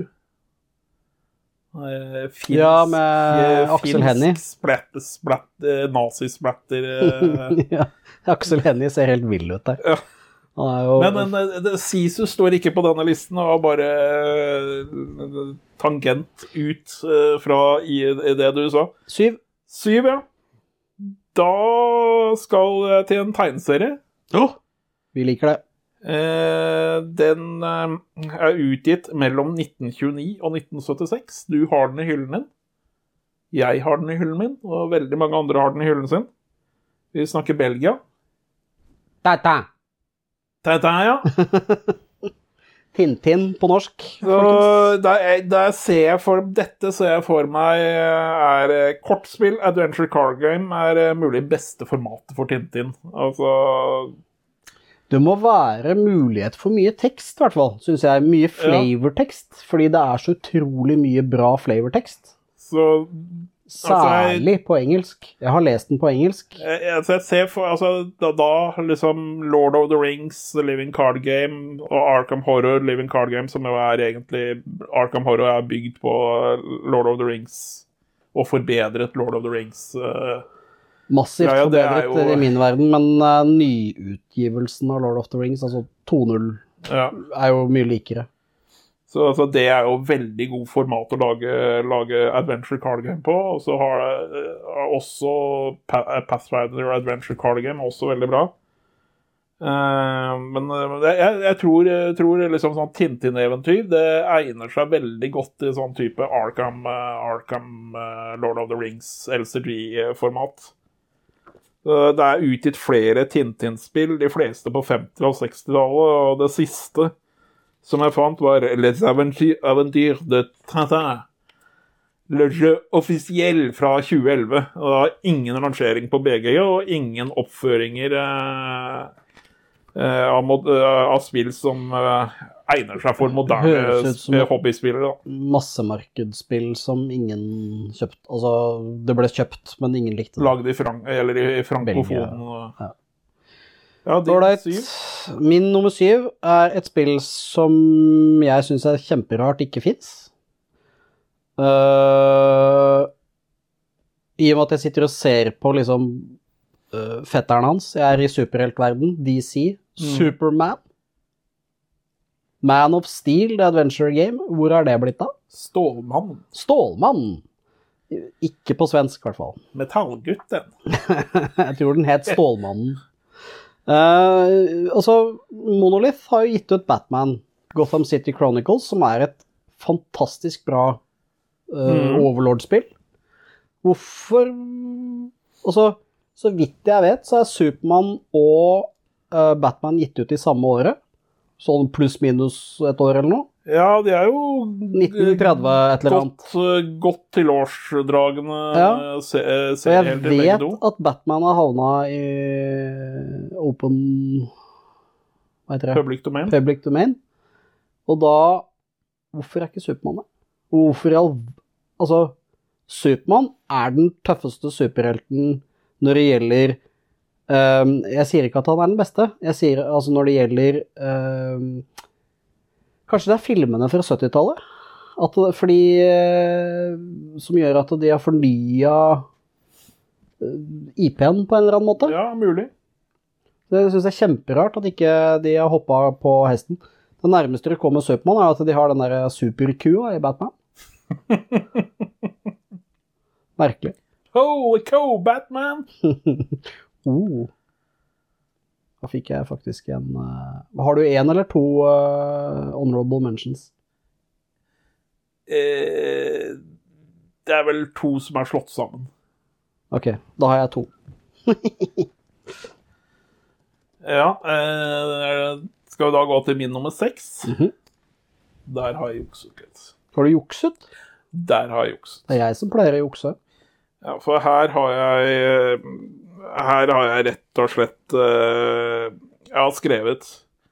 Eh, Finsk, Ja, med eh, Aksel Hennie. Finsk splatt, splatt, eh, nazisplatter. Eh. Ja, Aksel Hennie ser helt vill ut der. Ja. Han er jo... Men, men eh, det, Sisu står ikke på denne listen, og var bare eh, tangent ut eh, fra i, i det du sa. Syv. Syv, ja. Da skal jeg til en tegneserie. Oh, vi liker det. Eh, den eh, er utgitt mellom nitten tjueni og nitten syttiseks. Du har den i hyllen din. Jeg har den i hyllen min, og veldig mange andre har den i hyllen sin. Vi snakker Belgia. Ta-ta. Ta-ta, ja. Tintin på norsk. Så der, der ser jeg for dette ser jeg for meg er eh, kortspill, Adventure Card Game er eh, mulig beste formatet for Tintin. Altså Det må være mulighet for mye tekst, i hvert fall, synes jeg. Mye flavortekst, fordi det er så utrolig mye bra flavortekst. så Særlig på engelsk. Jeg har lest den på engelsk. Jeg, jeg, jeg ser for, altså, da, da liksom Lord of the Rings, The Living Card Game og Arkham Horror, Living Card Game, som jo er egentlig Arkham Horror er bygd på Lord of the Rings og forbedret Lord of the Rings. Uh, Massivt ja, ja, det er forbedret jo- i min verden, men uh, nyutgivelsen av Lord of the Rings, altså to null, ja. er jo mye likere. Så altså, det er jo veldig god format å lage, lage Adventure Card Game på, og så har det uh, også Pa- Pathfinder Adventure Card Game, også veldig bra. Uh, men uh, det- jeg, jeg tror, jeg tror liksom sånn Tintin-eventyr, det egner seg veldig godt i sånn type Arkham, uh, Arkham uh, Lord of the Rings, L C G-format. Uh, det er utgitt flere Tintin-spill, de fleste på femti- og seksti-tallet, og det siste som jeg fant var Les Aventures de Tintin. Le jeu officiel fra tjue elleve. Og det var ingen rangering på B G, og ingen oppføringer eh, eh, av, mod, eh, av spill som eh, egner seg for moderne Høres ut som- eh, hobbyspillere. Da. Massemarkedsspill som ingen kjøpt, altså det ble kjøpt, men ingen likte det. Lagd i, frank eller i frankofonen. og- Ja. Ja, din Alright. syv. Min nummer syv er et spill som jeg synes er kjemperart ikke finnes. Uh, I og med at jeg sitter og ser på liksom uh, fetteren hans, jeg er i superheltverden, D C, Superman, Man of Steel, The Adventure Game, hvor er det blitt av? Stålmann. Stålmann! Ikke på svensk i hvert fall. Metallgutten. Jeg tror den het Stålmannen. Uh, altså, Monolith har jo gitt ut Batman, Gotham City Chronicles, som er et fantastisk bra uh, Mm. Overlord-spill. Hvorfor Altså, så vidt jeg vet, så er Superman og uh, Batman gitt ut i samme året. Sånn pluss-minus et år eller noe. Ja, de er jo nitten tretti et eller annet. Godt, eh, godt tilårsdragende Ja. se, eh, Og jeg serier til begge vet to. at Batman har havna i open Hva heter det? Public domain. Public domain. Og da hvorfor er ikke Superman det? Hvorfor i all Altså, Superman er den tøffeste superhelten når det gjelder um, Jeg sier ikke at han er den beste. Jeg sier altså når det gjelder um, Kanskje det er filmene fra syttitallet? At det, fordi uh, som gjør at de har fornya uh, I P-en på en eller annen måte. Ja, mulig. Det synes jeg er kjemperart at ikke de har hoppet på hesten. Det nærmeste det kommer Superman er at de har den der superkua i Batman. Merkelig. Holy cow, Batman! oh. Da fikk jeg faktisk en... Uh, har du en eller to uh, honorable mentions? Eh, det er vel to som er slått sammen. Ok, da har jeg to. ja, eh, skal vi da gå til min nummer seks? Mm-hmm. Der har jeg jukset litt. Har du jukset? Der har jeg jukset. Det er jeg som pleier å jukse. Ja, for her har jeg her har jeg rett og slett uh, jeg har skrevet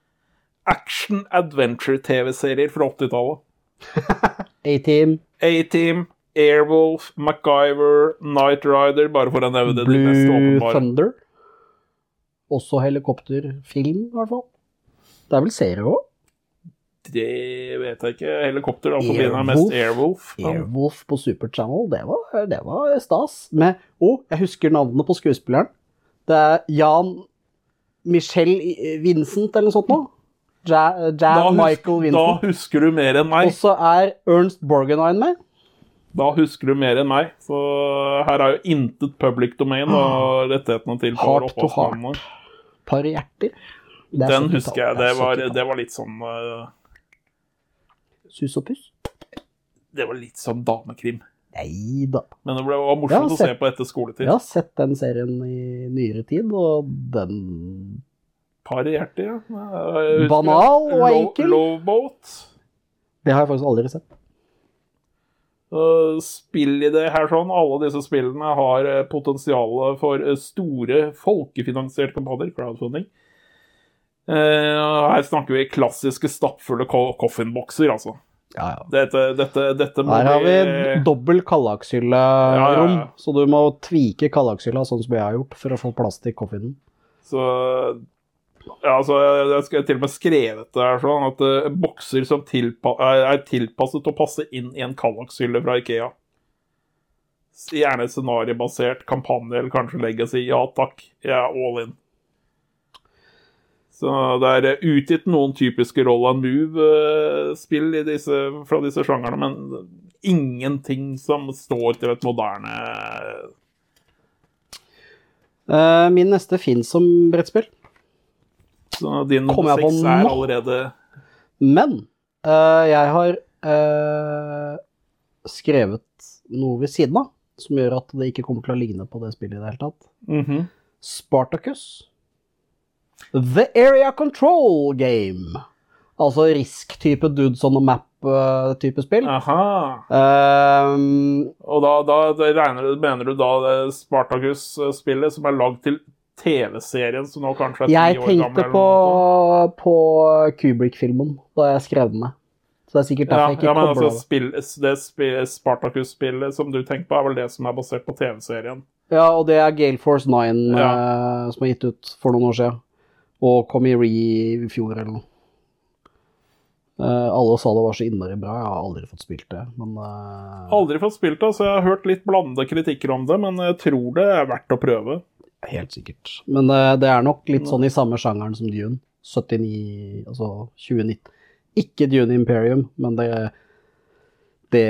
action-adventure-tv-serier fra åttitallet. A-Team. A-Team, Airwolf, MacGyver, Knight Rider, bare for å nevne det de mest Blue åpenbare. Thunder. Også helikopterfilm, i hvert fall. Det er vel serier også? Det vet jeg ikke. Helikopter, da forbinder jeg Airwolf. mest Airwolf. Airwolf på Super Channel, det var, det var stas. Med, å, jeg husker navnet på skuespilleren. Det er Jan Michel Vincent eller noe sånt nå. Ja, Jan Da, hus Michael da Vincent. husker du mer enn meg. Og så er Ernst Borgnine med. Da husker du mer enn meg. Så her er jo intet public domain og rettighetene til for Heart to opphavsmannene. heart. Par hjerter. Det er Den syttitallet. husker jeg. Det var, syttitallet. det var litt sånn uh, Sus og puss? Det var litt sånn damekrim. Nei da. Men det ble, var morsomt Ja, å se på etter skoletid. Jeg har sett den serien i nyere tid, og den... Par hjerter, ja. Jeg husker Banal og Lo- enkel. Loveboat. Det har jeg faktisk aldri sett. Uh, spill i det her sånn. Alle disse spillene har uh, potensialet for uh, store folkefinansierte kampanjer, crowdfunding. Uh, her snakker vi klassiske stappfulle ko- coffinbokser, altså. Ja, ja. Dette, dette, dette må Her har vi vi... dobbelt kallakshylle-rom, Ja, ja, ja. så du må tvike kallakshylla sånn som jeg har gjort for å få plass til koffinen. Så... Ja, altså, jeg, jeg skal til og med skrevet det her sånn, at uh, bokser som tilpa er, er tilpasset å passe inn i en kallakshylle fra IKEA. Gjerne scenariebasert kampanje, eller kanskje legacy. Ja, takk. Jeg er all in. Så det er utgitt noen typiske roll and move-spill i disse, fra disse sjangerne, men ingenting som står til et moderne... Uh, min neste finnes som brettspill, Så din Kommer nummer jeg på seks er nå? allerede... men uh, jeg har uh, skrevet noe ved siden av, som gjør at det ikke kommer til å ligne på det spillet i det hele tatt. Mhm. Spartacus. The Area Control Game. Altså risk-type dudes on the map-type spill. Aha. Um, Og da, da, da regner du, mener du da det Spartacus-spillet som er lagd til T V-serien, som nå kanskje er ti jeg år gammel? tenkte eller på, noe? på Kubrick-filmen da jeg skrev den med. Så det er sikkert Ja, derfor jeg ikke ja, men kobler altså, spill, det spill, Spartacus-spillet som du tenker på, er vel det som er basert på T V-serien? det. Ja, og det er Gale Force nine Ja. eh, som er gitt ut for noen år siden. Og kom i Re i fjor eller noe. Eh, alle sa det var så innmari bra. Jeg har aldri fått spilt det, men... eh, Aldri fått spilt det, så jeg har hørt litt blandede kritikker om det, men jeg tror det er verdt å prøve. Helt sikkert. Men eh, det er nok litt sånn i samme sjangeren som Dune. syttini, altså tjue nitten. Ikke Dune Imperium, men det... Det...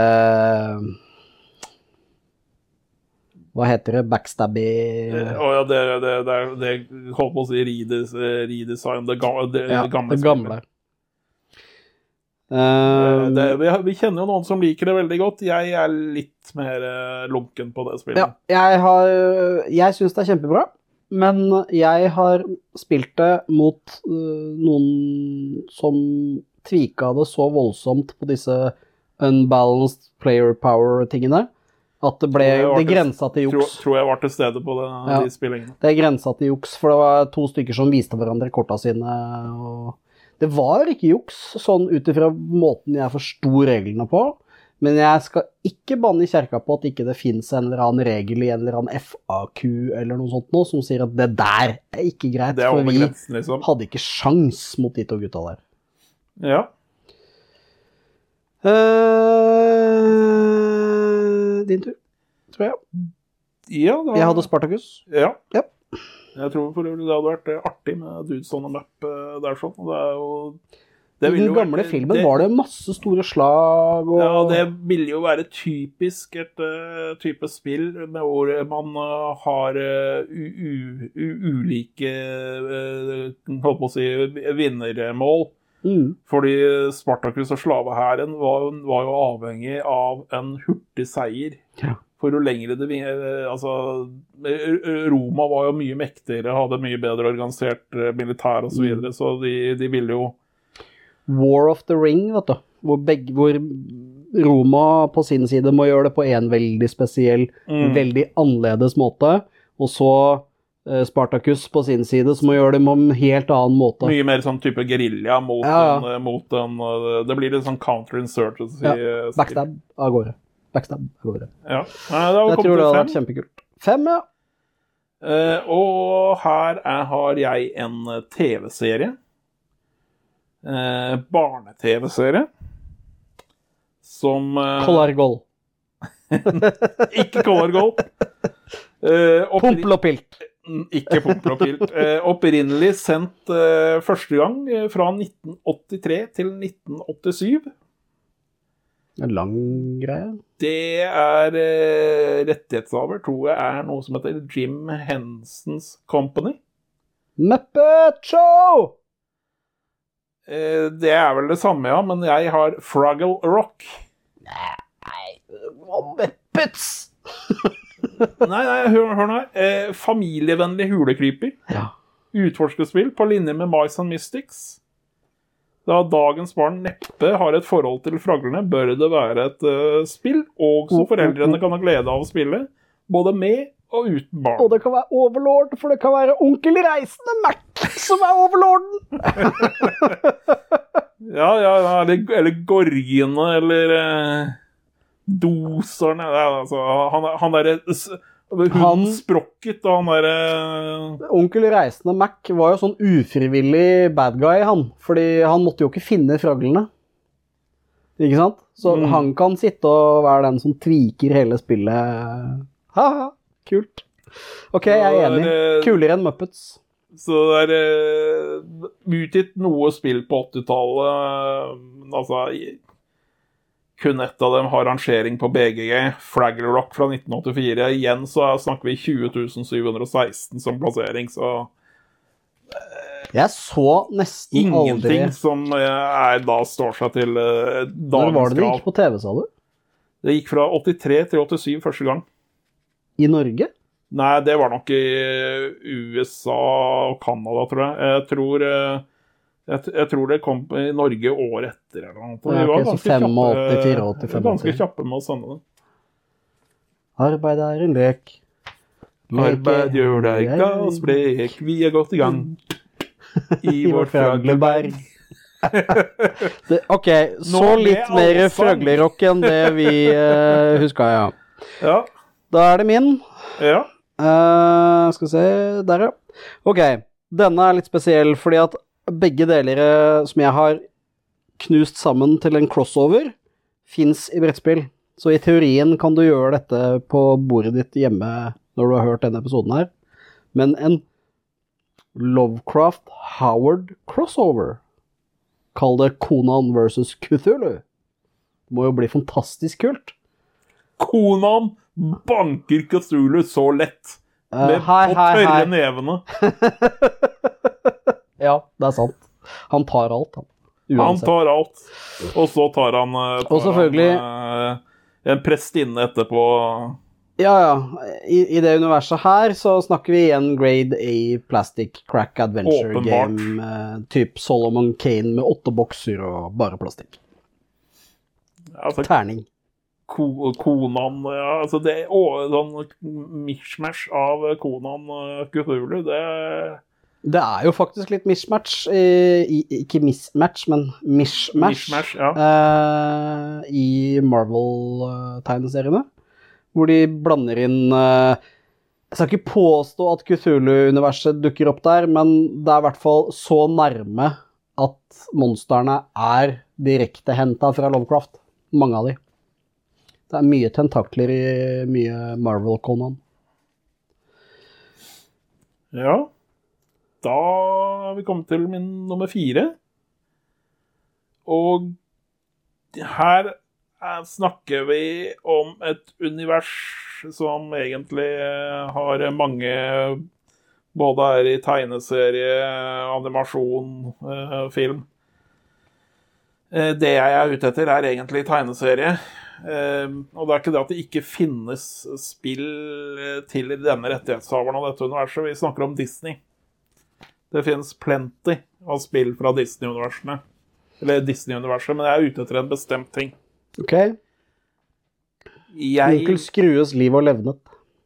Hva heter det? Backstabby... Å ja, det, det, det, er- det holdt på å si redes, redesign, det, ga, det, ja, det gamle det gamle. spillet. Eh, Det, vi, vi kjenner jo noen som liker det veldig godt. Jeg er litt mer eh, lunken på det spillet. ja, jeg har... Jeg synes det er kjempebra, men jeg har spilt det mot øh, noen som tvika det så voldsomt på disse unbalanced player power-tingene, at det ble, Tror jeg var det til- grensa til Tror, juks. tror jeg var til stede på det, Ja. de spillingene. Det grensa til juks, for det var to stykker som viste hverandre korta sine, og det var ikke juks, sånn utifra måten jeg forsto reglene på, men jeg skal ikke banne i kjerka på at ikke det finnes en eller annen regel i en eller annen F A Q eller noe sånt nå, som sier at det der er ikke greit, Det er for over vi grensen, liksom. hadde ikke sjans mot de to gutta der. Ja. Eh, din tur, tror jeg. Ja, da, Jeg hadde Spartacus. Ja. Ja. Jeg tror for øvrig det hadde vært eh, artig med Dudes on a Map eh, der sånn. Og det er jo I den gamle vært, filmen det, var det masse store slag og... Ja, det ville jo være typisk et uh, type spill med hvor man uh, har uh, u, u, u, ulike uh, holdt på å si, vinnermål. Mm. Fordi Spartacus og slavehæren var, var jo avhengig av en hurtig seier. Ja. For jo lengre det altså, Roma var jo mye mektigere, hadde mye bedre organisert militær og så videre, mm. så de, de ville jo War of the Ring, vet du, hvor, begge, hvor Roma på sin side må gjøre det på en veldig spesiell, mm. veldig annerledes måte, og så eh, Spartacus på sin side som må gjøre det på en helt annen måte. Mye mer sånn type guerilla mot, ja, ja. En, mot en, det blir litt sånn counterinsurgency. Ja, backstab av gårde. Backstab av gårde. Ja, Nei, det jeg tror det hadde vært kjempekult. Fem, ja. Uh, og her er, har jeg en T V-serie. Eh, barne-T V-serie som eh, Kollargol ikke Kollargol eh, Pompel og pilt ikke Pompel og pilt eh, opprinnelig sendt eh, første gang eh, fra nitten åttitre til nitten åttisyv. En lang greie. Det er eh, rettighetshaver, tror jeg er noe som heter Jim Henson's Company. Muppet Show! Det er vel det samme, ja, men jeg har Fraggle Rock. Nei, Muppets! nei, nei, hør, hør nå her. Eh, familievennlig hulekryper. Ja. Utforskerspill på linje med Mice and Mystics. Da dagens barn neppe har et forhold til fraglene, bør det være et uh, spill, og så foreldrene kan ha glede av å spille, både med og uten barn. Og det kan være Overlord, for det kan være onkel Reisende Mac som er Overlorden. ja, ja, eller, eller Gorgene, eller eh, Doserne. Ja, altså, han, han der, hun sprokket, og han der... Eh... Onkel Reisende Mac var jo sånn ufrivillig bad guy, han. Fordi han måtte jo ikke finne fraglene. Ikke sant? Så mm. han kan sitte og være den som tviker hele spillet. Haha. Kult. Ok, jeg er enig. Kulere enn Muppets. Så det er uh, utgitt noe spill på åttitallet. Uh, altså, kun ett av dem har rangering på B G G. Fraggle Rock fra nitten åttifire. Igjen så snakker vi tjue tusen syv hundre og seksten som plassering, så... Uh, jeg så nesten ingenting aldri... Ingenting som uh, er, da står seg til uh, dagens krav. Når var det det gikk på T V, sa du? Det gikk fra åttitre til åttisyv første gang. I Norge? Nei, det var nok i U S A og Canada, tror jeg. Jeg tror, jeg, jeg tror det kom i Norge året etter. Eller noe. Ja, okay, så femogåtti, fireogåtti, femogåtti. Ganske kjappe med å sende det. Arbeid er en lek. Leke. Arbeid gjør deg gasblek. Vi er godt i gang. I vårt fragleberg. det, ok, så litt mer fraglerock enn det vi uh, husker, ja. Ja. Da er det min. Ja. Uh, skal vi se, der ja. Ok, denne er litt spesiell, fordi at begge deler som jeg har knust sammen til en crossover, finnes i brettspill. Så i teorien kan du gjøre dette på bordet ditt hjemme når du har hørt denne episoden her. Men en Lovecraft Howard crossover, kall det Conan versus Cthulhu, må jo bli fantastisk kult. Conan banker Cthulhu så lett med uh, hei, å hei, tørre hei. nevene. Ja, det er sant. Han tar alt, han. Uansett. Han tar alt. Og så tar han, tar og selvfølgelig han uh, en prestinne etterpå. Ja, ja. I, I det universet her så snakker vi igjen Grade A Plastic Crack Adventure Åpenbart. Game. Uh, typ Solomon Kane med åtte bokser og bare plastikk. Altså, Terning. Conan, ja, altså det er sånn mishmash av Conan Cthulhu, det Det er jo faktisk litt mismatch, i, ikke mismatch, men mishmash, mishmash ja. uh, i Marvel-tegneseriene, hvor de blander inn, uh, jeg skal ikke påstå at Cthulhu-universet dukker opp der, men det er i hvert fall så nærme at monsterne er direkte hentet fra Lovecraft, mange av de. Det er mye tentakler i mye Marvel-Conan. Ja. Da har vi kommet til min nummer fire. Og her snakker vi om et univers som egentlig har mange, både er i tegneserie, animasjon, film. Det jeg er ute etter er egentlig tegneserie. Og det er ikke det at det ikke finnes spill til denne rettighetshaveren av dette universet. Vi snakker om Disney. Det finnes plenty av spill fra Disney-universene. Eller Disney-universet, men jeg er ute etter en bestemt ting. Ok. Jeg... Onkel Skrues liv og levnet.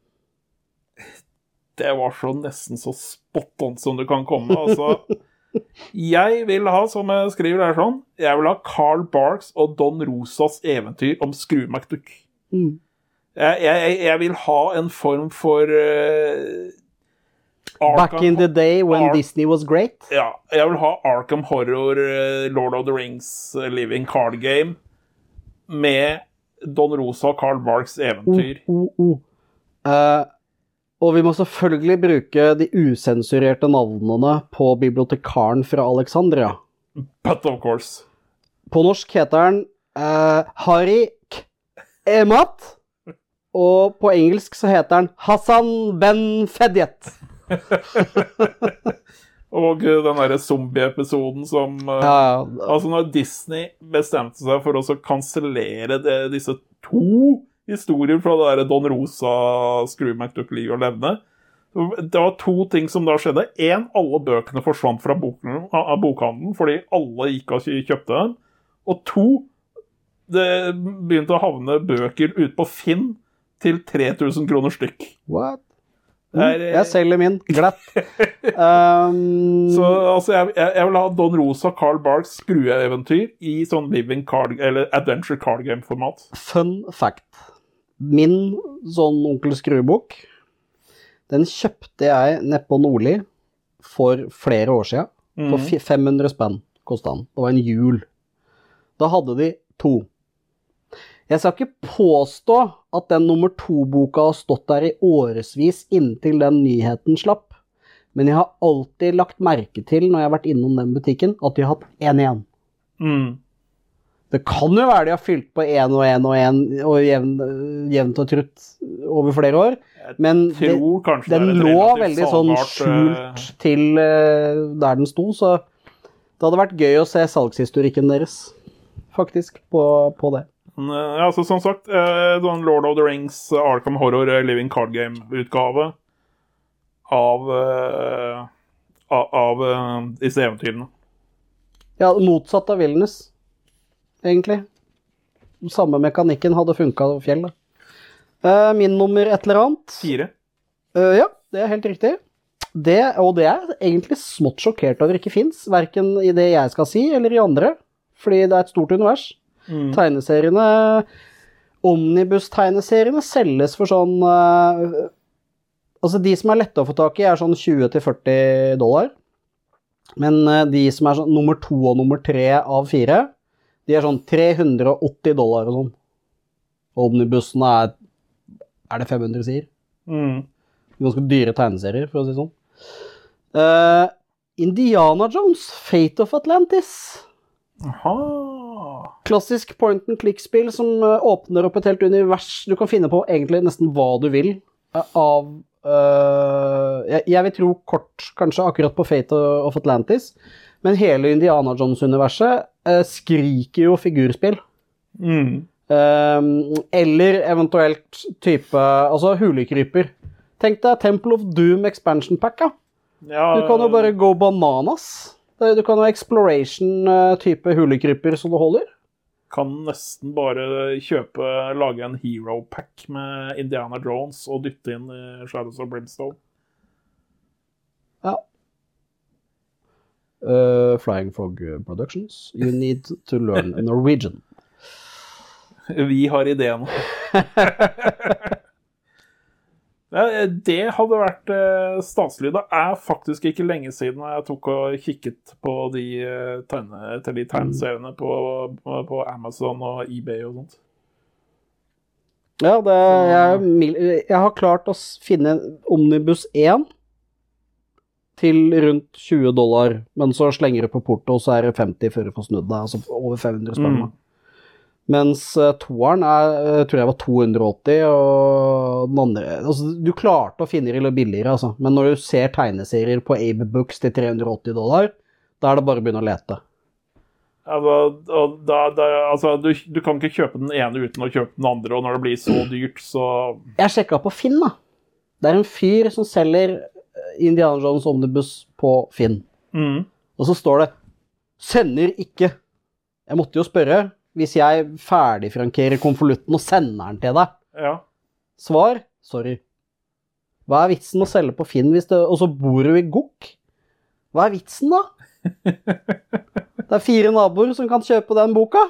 Det var så nesten så spot on som du kan komme. Altså, jeg vil ha, som jeg skriver der sånn, jeg vil ha Carl Barks og Don Rosas eventyr om Scrooge McDuck. Mm. Jeg, jeg, jeg vil ha en form for... Uh, Back in the day when Ar Disney was great. Ja, jeg vil ha Arkham Horror, Lord of the Rings, Living Card Game, med Don Rosa og Carl Barks eventyr. Oh, oh, oh. Uh, og vi må selvfølgelig bruke de usensurerte navnene på bibliotekaren fra Alexandria. But of course. På norsk heter han uh, Harry K. Emat, og på engelsk så heter han Hassan Ben Fedjet. Og den der zombie-episoden som ja, ja. Altså når Disney bestemte seg for å kansellere disse to historier fra det der Don Rosa, Scrooge McDuck, Liv og Levne, det var to ting som da skjedde. En, alle bøkene forsvant fra boken, av bokhandelen fordi alle gikk og kjøpte den. Og to, det begynte å havne bøker ut på Finn til tre tusen kroner stykk. What? Mm, jeg selger min, glatt. um, så altså, jeg, jeg vil ha Don Rosa, Carl Barks skrueeventyr i sånn living card, eller adventure card game format. Fun fact. Min sånn Onkel Skrue-bok, den kjøpte jeg nede på Nordli for flere år siden. For mm. fem hundre spenn kostet den. Det var en jul. Da hadde de to. Jeg skal ikke påstå at den nummer to-boka har stått der i årevis inntil den nyheten slapp, men jeg har alltid lagt merke til, når jeg har vært innom den butikken, at de har hatt en igjen. Mm. Det kan jo være de har fylt på en og en og en, og jevnt, jevnt og trutt over flere år, men det, den lå veldig sånn skjult til uh, der den sto, så det hadde vært gøy å se salgshistorikken deres, faktisk, på, på det. Ja, altså som sagt, eh, Lord of the Rings, Arkham Horror, Living Card Game-utgave av, eh, av, av eh, disse eventyrene. Ja, motsatt av Villainous, egentlig. Samme mekanikken hadde funket av fjellet. Eh, min nummer et eller annet. Fire. Eh, ja, det er helt riktig. Det, og det er egentlig smått sjokkert over ikke finnes, hverken i det jeg skal si, eller i andre, fordi det er et stort univers. Mm. Tegneseriene, Omnibus-tegneseriene selges for sånn uh, altså de som er lette å få tak i er sånn tjue til førti dollar, men uh, de som er sånn nummer to og nummer tre av fire, de er sånn tre hundre og åtti dollar og sånn. Omnibusene er er det fem hundre sier? Mm. Ganske dyre tegneserier, for å si sånn. uh, Indiana Jones, Fate of Atlantis. Aha. Klassisk point-and-click-spill som uh, åpner opp et helt univers. Du kan finne på egentlig nesten hva du vil uh, av... Uh, jeg, jeg vil tro kort, kanskje akkurat på Fate of Atlantis, men hele Indiana Jones-universet uh, skriker jo figurspill. Mm. Uh, eller eventuelt type... Altså hulekryper. Tenk deg Temple of Doom expansion pack, ja. Ja. Du kan jo bare gå bananas. Du kan ha exploration-type hulekryper som du holder. Kan nesten bare kjøpe, lage en hero pack med Indiana Jones og dytte inn i Shadows of Brimstone. Ja. Uh, Flying Frog Productions. You need to learn Norwegian. Vi har ideen. Det hadde vært staselig. Det er faktisk ikke lenge siden jeg tok og kikket på de, tegne, til de tegneseriene på, på Amazon og eBay og sånt. Ja, det, jeg, jeg har klart å finne Omnibus én til rundt tjue dollar, men så slenger du på porto, så er det femti før du får snudd deg, altså over fem hundre spenn. Mm. Mens uh, toeren er, jeg tror jeg var to hundre og åtti, og den andre, altså, du klarte å finne det billigere, altså. Men når du ser tegneserier på Abe Books til tre hundre og åtti dollar, da er det bare å begynne å lete. Altså, og da, da, altså du, du kan ikke kjøpe den ene uten å kjøpe den andre, og når det blir så dyrt, så... Jeg sjekket på Finn, da. Det er en fyr som selger Indiana Jones Omnibus på Finn. Mm. Og så står det, sender ikke. Jeg måtte jo spørre, hvis jeg ferdigfrankerer konvolutten og sender den til deg. Ja. Svar, sorry. Hva er vitsen å selge på Finn, hvis det, og så bor du i Gokk? Hva er vitsen da? Det er fire naboer som kan kjøpe den boka.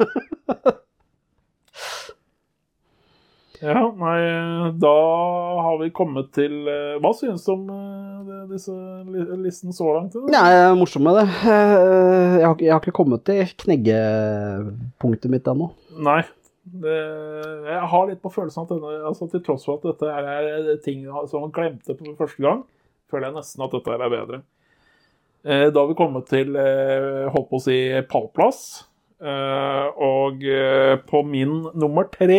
Ja, nei, da har vi kommet til... Hva synes du om uh, disse listene så langt? Nei, det er morsomt med det. Jeg har, jeg har ikke kommet til kneggepunktet mitt ennå. Nei, det, jeg har litt på følelsen at denne, altså til tross for at dette er ting som man glemte på første gang, føler jeg nesten at dette er bedre. Da har vi kommet til, holdt på å si, pallplass, og på min nummer tre...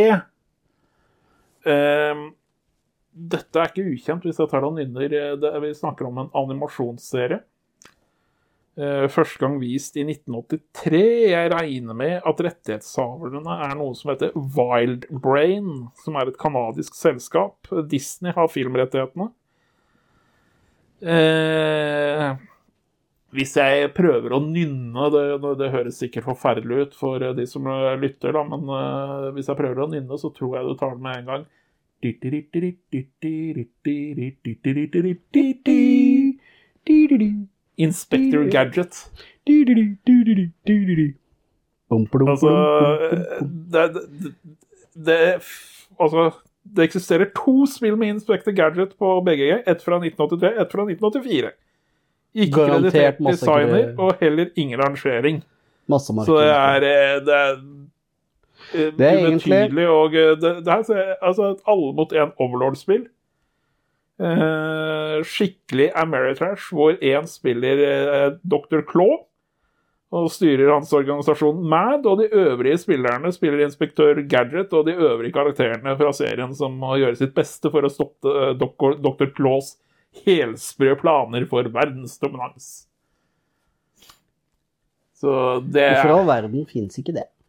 Uh, dette er ikke ukjent hvis jeg tar og nynner. Det, vi snakker om en animasjonsserie. Uh, første gang vist i nitten åttitre. Jeg regner med at rettighetshaverne er noe som heter Wild Brain, som er et kanadisk selskap. Disney har filmrettighetene. Uh, hvis jeg prøver å nynne, det, det høres sikkert forferdelig ut for de som lytter, da, men uh, hvis jeg prøver å nynne, så tror jeg du tar den med en gang. Inspector Gadget. Altså, det, det, det, altså, det eksisterer to spill med Inspector Gadget på B G G, ett fra nitten åttitre, ett fra nitten åttifire. Ikke kreditert designer, og heller ingen rangering. Massemarked. Så det er, det er, det er ubetydelig, og det, det er altså et alle mot en Overlord-spill. Eh, skikkelig Ameritrash, hvor en spiller eh, doktor Claw, og styrer hans organisasjon Mad, og de øvrige spillerne spiller Inspektør Gadget, og de øvrige karakterene fra serien som må gjøre sitt beste for å stoppe eh, doktor Claws helsprø planer for verdensdominans. Så det er... Hvorfor all verden finnes ikke det?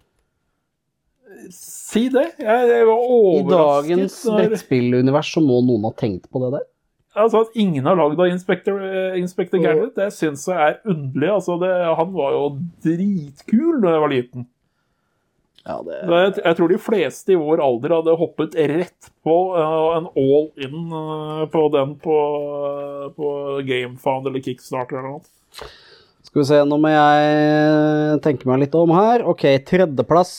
Si det. Jeg, jeg var overrasket. I dagens brettspillunivers så må noen ha tenkt på det der. Altså at ingen har laget av Inspector, Inspector Gadget, det synes jeg er underlig. Altså det, han var jo dritkul da jeg var liten. Ja, det... jeg, jeg tror de fleste i vår alder hadde hoppet rett på uh, en all-in uh, på den på, uh, på GameFound eller Kickstarter eller noe. Skal vi se, nå må jeg tenke meg litt om her. Ok, tredjeplass.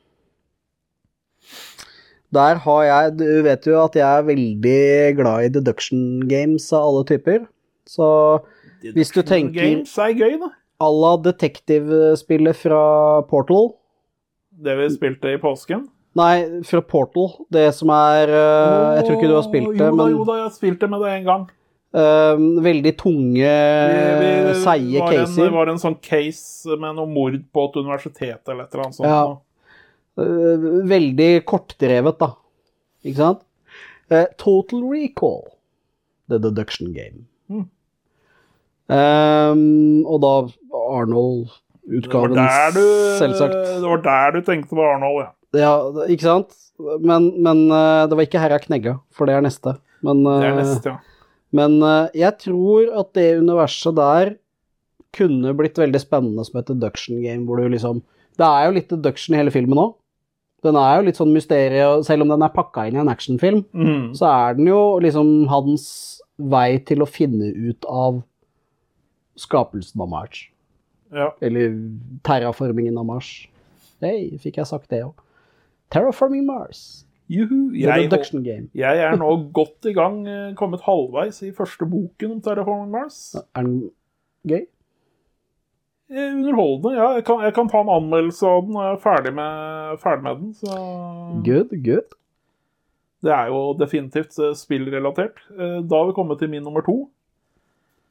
Der har jeg, du vet jo at jeg er veldig glad i deduction games av alle typer. Så deduction hvis du tenker... Games er gøy da. À la detektivspillet fra Portal. Det vi spilte i påsken? Nei, fra Portal. Det som er... Uh, jeg tror ikke du har spilt det, jo, men... Da, jo da, jeg spilte med det en gang. Uh, veldig tunge, vi, vi, seige caser. Det var en sånn case med noe mord på et universitet eller et eller annet sånt. Ja. Uh, veldig kortdrevet da. Ikke sant? Uh, Total Recall. The deduction game. Mm. Um, og da Arnold-utgaven, selvsagt. Det var der du tenkte på Arnold, ja. Ja, ikke sant? Men, men uh, det var ikke her jeg knegga, for det er neste. Men, uh, det er neste, ja. Men uh, jeg tror at det universet der kunne blitt veldig spennende som et deduction game, hvor du liksom... Det er jo litt deduction i hele filmen nå. Den er jo litt sånn mysterie, og selv om den er pakket inn i en actionfilm, mm. så er den jo liksom hans vei til å finne ut av skapelsen av Mars. Ja. Eller terraformingen av Mars. Hei, fikk jeg sagt det også. Terraforming Mars. Juhu, jeg, jeg er nå godt i gang, kommet halvveis i første boken om Terraforming Mars. Er den gøy? Underholdende, ja. Jeg kan, jeg kan ta en anmeldelse av den når jeg er ferdig med, ferdig med den. Så... Good, good. Det er jo definitivt spillrelatert. Da har vi kommet til min nummer to.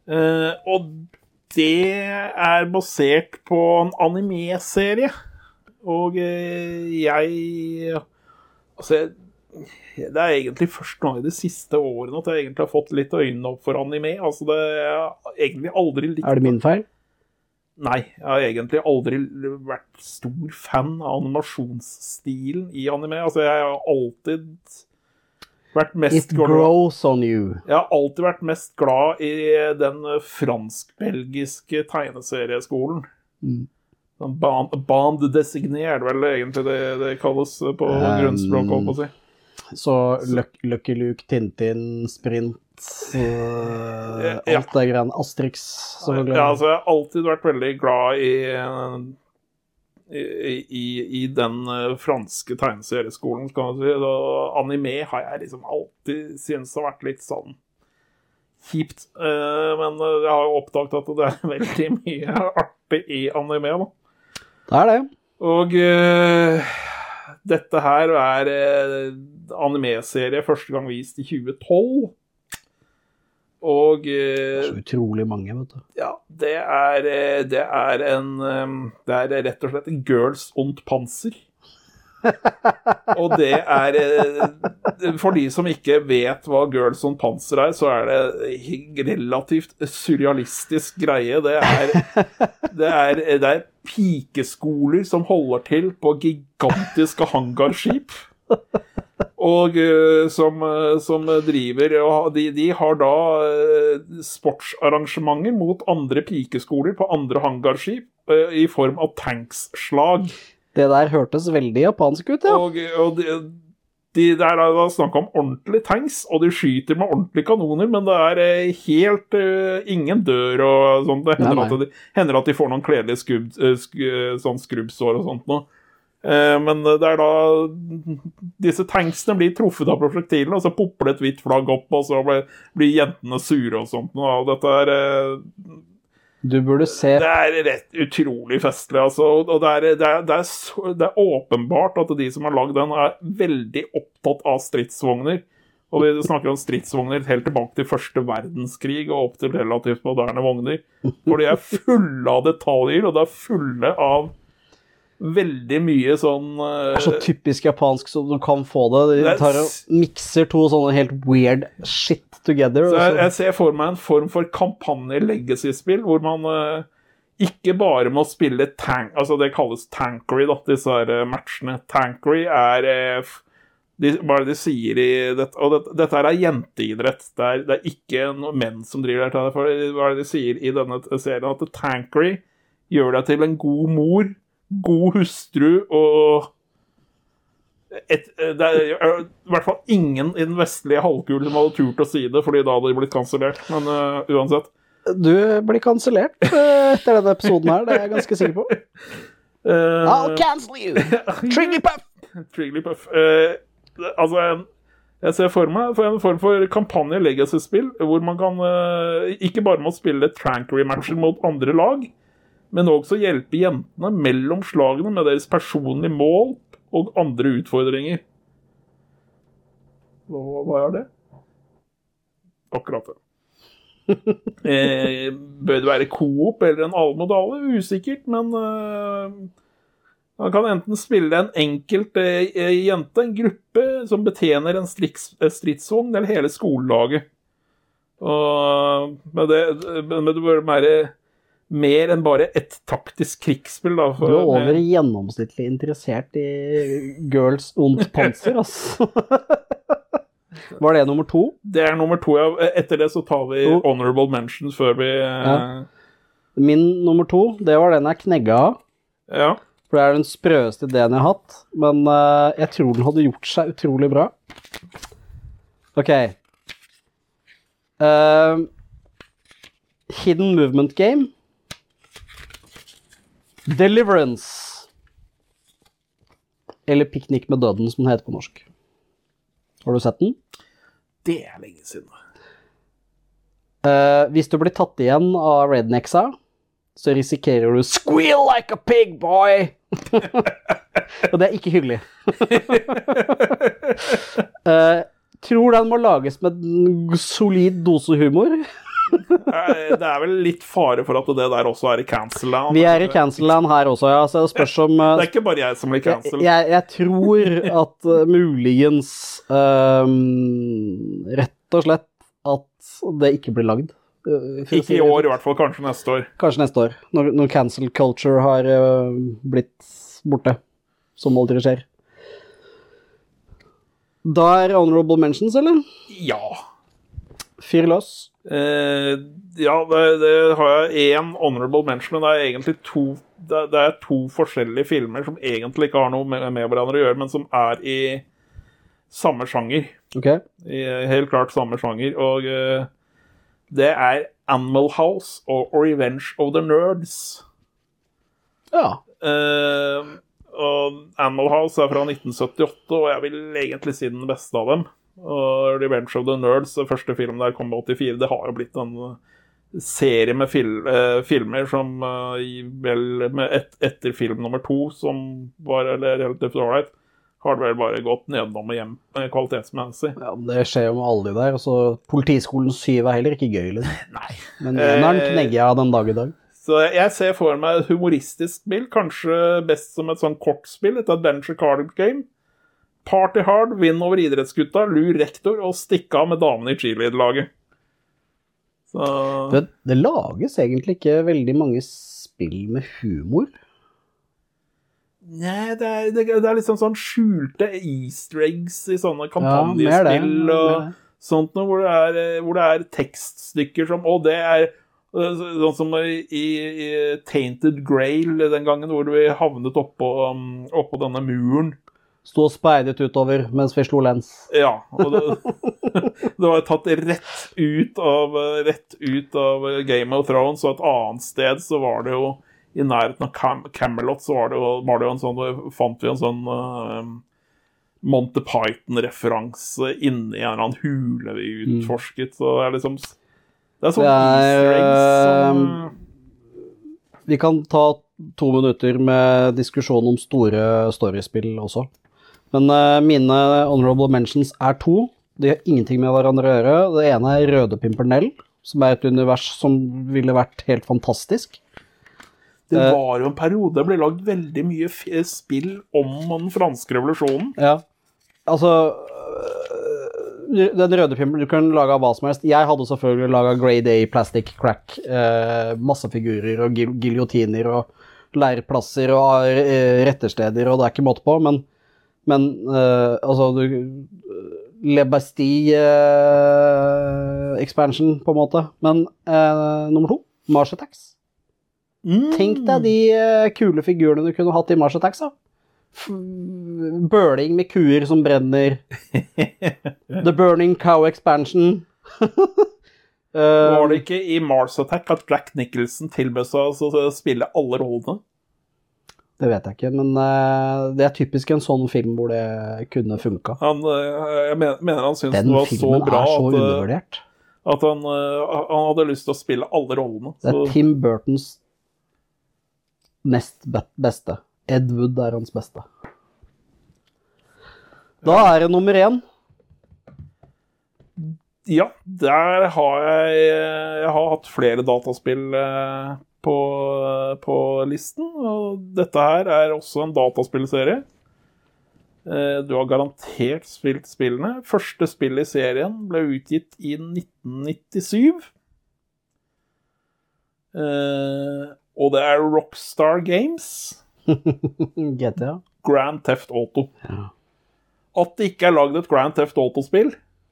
Uh, og det er basert på en anime-serie. Og uh, jeg... Altså, det er egentlig først nå i de siste årene at jeg egentlig har fått litt øynene opp for anime. Altså, det er egentlig aldri likt... Er det min feil? Nei, jeg har egentlig aldri vært stor fan av animasjonsstilen i anime. Altså, jeg har alltid vært mest It grows on you. Jeg har alltid vært mest glad i den fransk-belgiske tegneserieskolen. Mm. Band, band designé er det vel egentlig det, det kalles på um, grunnspråk, holdt på å si. Så Lucky Luke, Tintin, Sprint, uh, ja. alt det greiene, Asterix. Ja, altså jeg har alltid vært veldig glad i, i, i, i den franske tegneserieskolen, kan man si. Så anime har jeg liksom alltid synes har vært litt sånn kjipt. Uh, men jeg har jo oppdaget at det er veldig mye artig i anime, da. Det er det. Og uh, dette her er uh, anime-serie første gang vist i tjue tolv. Og uh, Det er så utrolig mange, vet du. Ja, det er, uh, det er en um, det er rett og slett en Girls und Panzer. Og det er uh, for de som ikke vet hva Girls und Panzer er, så er det relativt surrealistisk greie. Det er, det er, det er pikeskoler som holder til på gigantiske hangarskip. Og uh, som, uh, som driver, og de, de har da uh, sportsarrangementer mot andre pikeskoler på andre hangarskip uh, i form av tanksslag. Det der hørtes veldig japansk ut, ja. Og, og de, de der er da snakket om ordentlig tanks, og de skyter med ordentlige kanoner, men det er uh, helt uh, ingen dør og sånt. Det hender, nei, nei. At, de, hender at de får noen kledelige skrubb, uh, sk, sånn skrubbsår og sånt nå. Men det er da disse tanksene blir truffet av prosjektilene, og så popper det et hvitt flagg opp, og så blir, blir jentene sure og sånt. Og dette er Du burde se Det er rett utrolig festlig, altså. Og det er, det, er, det, er så, det er åpenbart at de som har lagd den er veldig opptatt av stridsvogner. Og vi snakker om stridsvogner helt tilbake til første verdenskrig og opp til relativt moderne vogner. For de er fulle av detaljer, og de er fulle av veldig mye sånn uh, Det er så typisk japansk som du kan få det. De tar og mikser to sånne helt weird shit together. Så jeg, jeg ser for meg en form for kampanje-legacy-spill, hvor man uh, ikke bare må spille tank, altså det kalles tankery, da, disse her uh, matchene. Tankery er uh, de, hva er det de sier i dette, og det, dette er jenteidrett, det er, det er ikke noen menn som driver dette, for hva er det de sier i denne serien, at tankery gjør deg til en god mor, god hustru og et, det er i hvert fall ingen i den vestlige halvkulen som hadde turt å si det, fordi da hadde de blitt kansellert, men uh, uansett. Du blir kansellert uh, etter denne episoden her, det er jeg ganske sikker på. Uh, I'll cancel you! Trigglypuff! Trigglypuff. Uh, altså, jeg ser for meg for en form for kampanje-legacy-spill, hvor man kan uh, ikke bare må spille Trankery-matcher mot andre lag, men også hjelpe jentene mellom slagene med deres personlige mål og andre utfordringer. Hva, hva er det? Akkurat det. eh, bør det være co-op eller en allmodale? Usikkert, men eh, man kan enten spille en enkelt eh, jente, en gruppe som betjener en striks, stridsvogn, eller hele skolelaget. Og, men, det, men det bør være mer enn bare et taktisk krigsspill, da. For, du er over gjennomsnittlig interessert i Girls und Panzer, altså. Var det nummer to? Det er nummer to, ja. Etter det så tar vi to. Honorable mentions før vi... Ja. Min nummer to, det var den jeg knegget av. Ja. For det er den sprøeste ideen jeg har hatt, men uh, jeg tror den hadde gjort seg utrolig bra. Ok. Uh, Hidden Movement Game. Deliverance. Eller Piknik med døden, som den heter på norsk. Har du sett den? Det er lenge siden. Uh, hvis du blir tatt igjen av rednecksa, så risikerer du squeal like a pig, boy! Og det er ikke hyggelig. uh, tror den må lages med en solid dose humor. Det er vel litt fare for at det der også er i cancel-land. Vi er i cancel-land her også, ja. Så det spørs om uh, Det er ikke bare jeg som blir cancel. Jeg, jeg, jeg tror at uh, muligens um, rett og slett at det ikke blir lagd. Uh, ikke si i år, i hvert fall. Kanskje neste år. Kanskje neste år, når, når cancel culture har uh, blitt borte, som aldri skjer. Da er honorable mentions, eller? Ja. Fyr løs. Eh, ja, det, det har jeg en honorable mention, men det er egentlig to, det, det er to forskjellige filmer som egentlig ikke har noe med, med hverandre å gjøre, men som er i samme sjanger. Ok. I helt klart samme sjanger, og eh, det er Animal House og Revenge of the Nerds. Ja. Eh, og Animal House er fra nitten syttiåtte, og jeg vil egentlig si den beste av dem. Og Revenge of the Nerds, den første filmen der kom i åttifire, det har jo blitt en serie med fil eh, filmer som eh, vel med et etter film nummer to, som var eller, relativt ålreit, har det vel bare gått nedom og hjem eh, kvalitetsmessig. Ja, det skjer jo med alle de der. Altså, Politiskolen syv er heller ikke gøy, liksom. Nei. Men eneren knegger jeg av den dag i dag. Så jeg ser for meg et humoristisk spill, kanskje best som et sånn kortspill, et adventure card game. Party hard, vinn over idrettsgutta, lur rektor og stikke av med damene i cheerleader-laget. Så... Det, det lages egentlig ikke veldig mange spill med humor. Nei, det er, det, det er liksom sånn skjulte easter eggs i sånne kampanjespill ja, mer det, og sånt noe, hvor det er, hvor det er tekststykker som, og det er sånn som i, i Tainted Grail, den gangen hvor vi havnet oppå, um, oppå denne muren. Stå og speidet utover mens vi slo lens. Ja, og det, det var tatt rett ut, av, rett ut av Game of Thrones, og et annet sted så var det jo, i nærheten av Cam Camelot, så var det jo, var det jo en sånn, fant vi en sånn uh, Monty Python-referanse inni en eller annen hule vi utforsket, mm. så det er liksom, det er sånn det er, easter eggs som... Uh, vi kan ta to minutter med diskusjon om store storyspill også. Men uh, mine honorable mentions er to. De har ingenting med hverandre å gjøre. Det ene er Røde Pimpernell, som er et univers som ville vært helt fantastisk. Det var jo en periode, det ble lagd veldig mye spill om den franske revolusjonen. Ja, altså, den Røde Pimpernell, du kan lage hva som helst. Jeg hadde selvfølgelig laget Grade A, Plastic Crack, eh, masse figurer og gil giljotiner og leirplasser og eh, rettersteder, og det er ikke måte på, men Men, uh, altså, du, Le Bastille uh, expansion, på en måte. Men uh, nummer to, Mars Attacks. Mm. Tenk deg de uh, kule figurene du kunne hatt i Mars Attacks, da. F Burning med kuer som brenner. The Burning Cow expansion. uh, Var det ikke i Mars Attack at Jack Nicholson tilbød seg å spille alle rollene? Det vet jeg ikke, men uh, det er typisk en sånn film hvor det kunne funka. Han, uh, jeg mener han syntes den det var så bra er så at, at han, uh, han hadde lyst til å spille alle rollene. Det er så. Tim Burtons nest beste. Ed Wood er hans beste. Da er det nummer én. Ja, der har jeg, jeg har hatt flere dataspill uh, På, på listen, og dette her er også en dataspillserie. Du har garantert spilt spillene. Første spill i serien ble utgitt i nitten nittisju. Og det er Rockstar Games. G T A. Grand Theft Auto. Ja. At det ikke er laget et Grand Theft Auto-spill,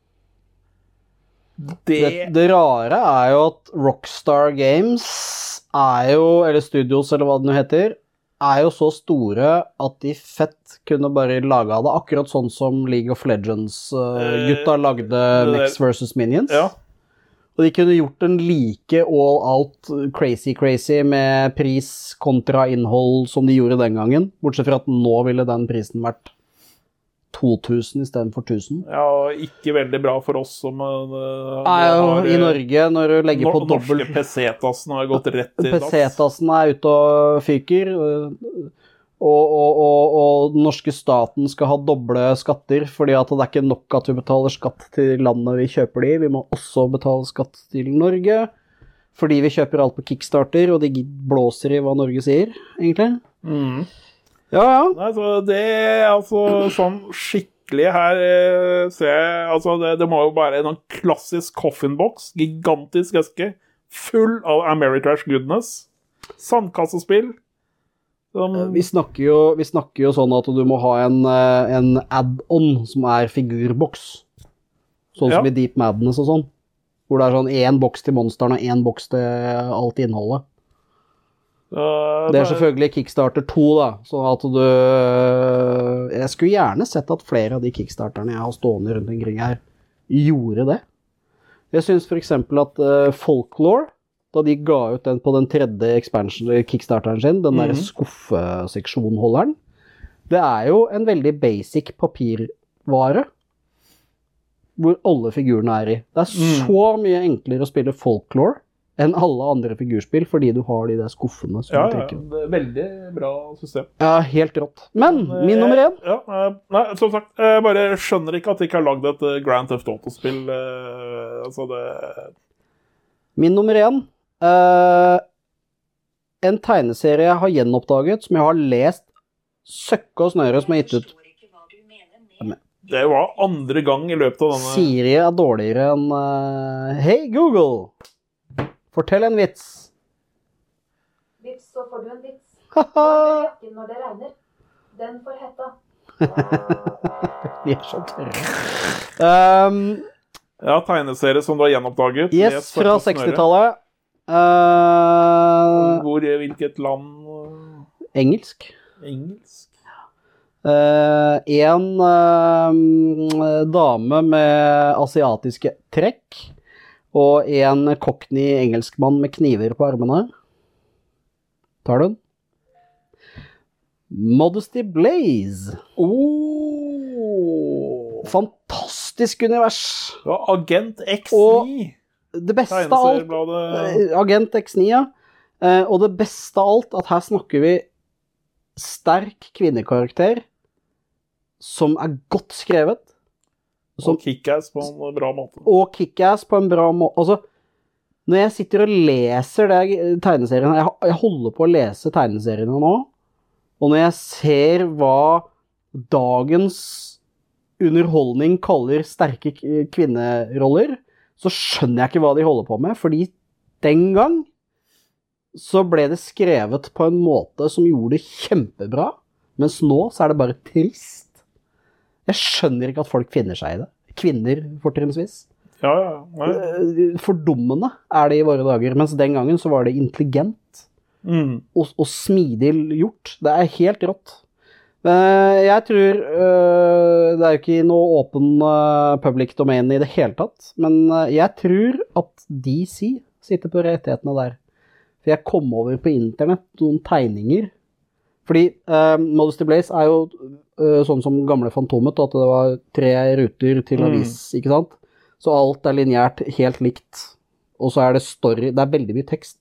det... det... Det rare er jo at Rockstar Games er jo, eller Studios, eller hva det nå heter, er jo så store at de fett kunne bare lage av det, akkurat sånn som League of Legends-gutta uh, lagde Max versus. Minions. Ja. Og de kunne gjort en like all-out crazy-crazy med pris kontra innhold som de gjorde den gangen, bortsett fra at nå ville den prisen vært to tusen i stedet for tusen. Ja, ikke veldig bra for oss som uh, Nei, har, i Norge, når du legger no, på dobbelt... Norske P C-tassen har gått rett i P C-tassen er ute og fyker, og, og, og, og den norske staten skal ha doble skatter, fordi at det er ikke nok at vi betaler skatt til landet vi kjøper de, vi må også betale skatt til Norge, fordi vi kjøper alt på Kickstarter, og de blåser i hva Norge sier, egentlig. Mm. Ja, ja. Nei, så det er altså sånn skikkelig her, eh, ser jeg, altså det, det må jo bare en klassisk coffin box, gigantisk eske, full av Ameritrash goodness, sandkassespill. Som... Vi, snakker jo, vi snakker jo sånn at du må ha en, en add-on som er figurboks, sånn Ja. som i Deep Madness og sånn, hvor det er sånn en boks til monsteren og en boks til alt innholdet. Uh, Det er selvfølgelig Kickstarter to da, sånn at du... Jeg skulle gjerne sett at flere av de Kickstarterne jeg har stående rundt omkring her, gjorde det. Jeg synes for eksempel at uh, Folklore, da de ga ut den på den tredje expansion Kickstarteren sin, den der Mhm. skuffeseksjonholderen, det er jo en veldig basic papirvare, hvor alle figurene er i. Det er Mm. så mye enklere å spille Folklore enn alle andre figurspill, fordi du har de der skuffene som Ja, du ja, trekker. det er veldig bra system. Ja, helt rått. Men, min nummer én, Ja, eh, nei, som sagt, jeg bare skjønner ikke at de ikke har laget et eh, Grand Theft Auto-spill. eh, altså det... min nummer én, eh, en tegneserie jeg har gjenoppdaget, som jeg har lest søkke og snøre, som er gitt ut. Det var andre gang i løpet av denne... Siri er dårligere enn eh, Hei Google, fortell en vits. Vips, så får du en vits. Haha, Jakken når det regner. Den får hetta. de er så tørre. Um, Ja, tegneserie som du har gjenoppdaget. yes, Les fra Søkke og Snøre. sekstitallet. Uh, Hvor, hvilket land? eh, engelsk. Engelsk? Uh, en uh, dame med asiatiske trekk, og en cockney engelskmann med kniver på armene. Tar du den? Modesty Blaze. Oh. Fantastisk univers. Ja, Agent X Og- ni. Det beste av alt, Tegneseriebladet. eh, Agent X ni, ja. Eh, og det beste av alt, at her snakker vi sterk kvinnekarakter, som er godt skrevet, som Og Kick-Ass på en bra måte. og Kick-Ass på en bra måte. Altså, når jeg sitter og leser det tegneseriene, jeg, jeg holder på å lese tegneseriene nå, og når jeg ser hva dagens underholdning kaller sterke k- kvinneroller, så skjønner jeg ikke hva de holder på med, fordi den gang så ble det skrevet på en måte som gjorde det kjempebra, mens nå så er det bare trist. Jeg skjønner ikke at folk finner seg i det. Kvinner, fortrinnsvis. Ja, ja. Nei. Eh, Fordummende er det i våre dager, mens den gangen så var det intelligent Mm. og, og smidig gjort. Det er helt rått. Eh, Jeg tror eh, det er jo ikke noe åpen eh, public domain i det hele tatt, men eh, jeg tror at D C sitter på rettighetene der. For jeg kom over på internett noen tegninger. Fordi eh, Modesty Blaze er jo eh, sånn som gamle Fantomet, at det var tre ruter til Mm. avis, ikke sant? Så alt er lineært helt likt. Og så er det story, det er veldig mye tekst.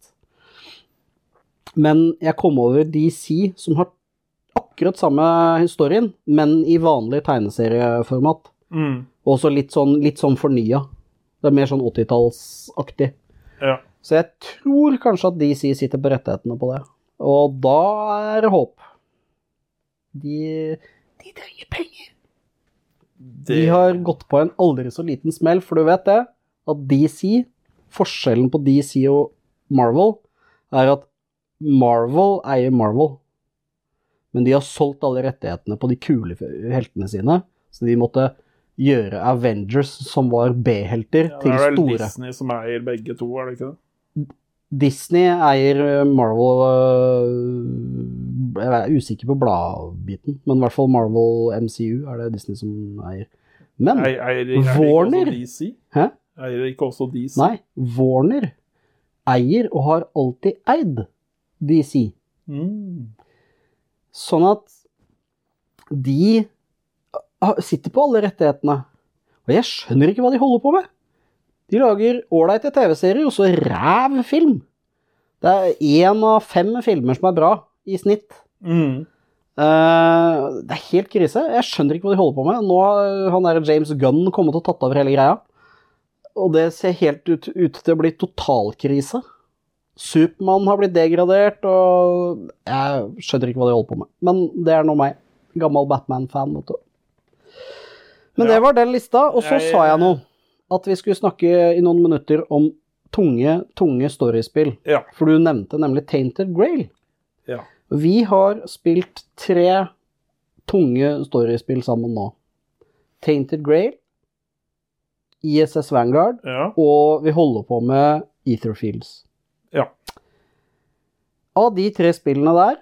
Men jeg kom over D C, som har akkurat samme historien, men i vanlig tegneserieformat. Mm. Og også litt sånn, litt sånn fornya. Det er mer sånn åttitallsaktig. Ja. Så jeg tror kanskje at D C sitter på rettighetene på det. Og da er det håp. De, de trenger penger. Det... De har gått på en aldri så liten smell, for du vet det, at D C, forskjellen på D C og Marvel, er at Marvel eier Marvel. Men de har solgt alle rettighetene på de kule heltene sine, så de måtte gjøre Avengers, som var B-helter, Ja, til det er vel store. Disney som eier begge to, er det ikke det? Disney eier Marvel, øh, jeg er usikker på bladbiten, men i hvert fall Marvel M C U er det Disney som eier. Men, Eier, eier, eier ikke Warner? også D C? Hæ? Eier ikke også D C? nei, Warner eier og har alltid eid D C. Mm. Sånn at de sitter på alle rettighetene. Og jeg skjønner ikke hva de holder på med. De lager ålreite T V-serier, og så ræv film. Det er én av fem filmer som er bra, i snitt. Mm. Uh, det er helt krise. Jeg skjønner ikke hva de holder på med. Nå har han der James Gunn kommet og tatt over hele greia. Og det ser helt ut, ut til å bli totalkrise. Superman har blitt degradert, og jeg skjønner ikke hva de holder på med. Men det er nå meg. Gammel Batman-fan, vet du. Men ja. Det var den lista, og så jeg... sa jeg nå at vi skulle snakke i noen minutter om tunge, tunge storyspill. Ja. For du nevnte nemlig Tainted Grail. Ja. Vi har spilt tre tunge storyspill sammen nå. Tainted Grail, I S S Vanguard, ja. Og vi holder på med Etherfields. Ja. Av de tre spillene der,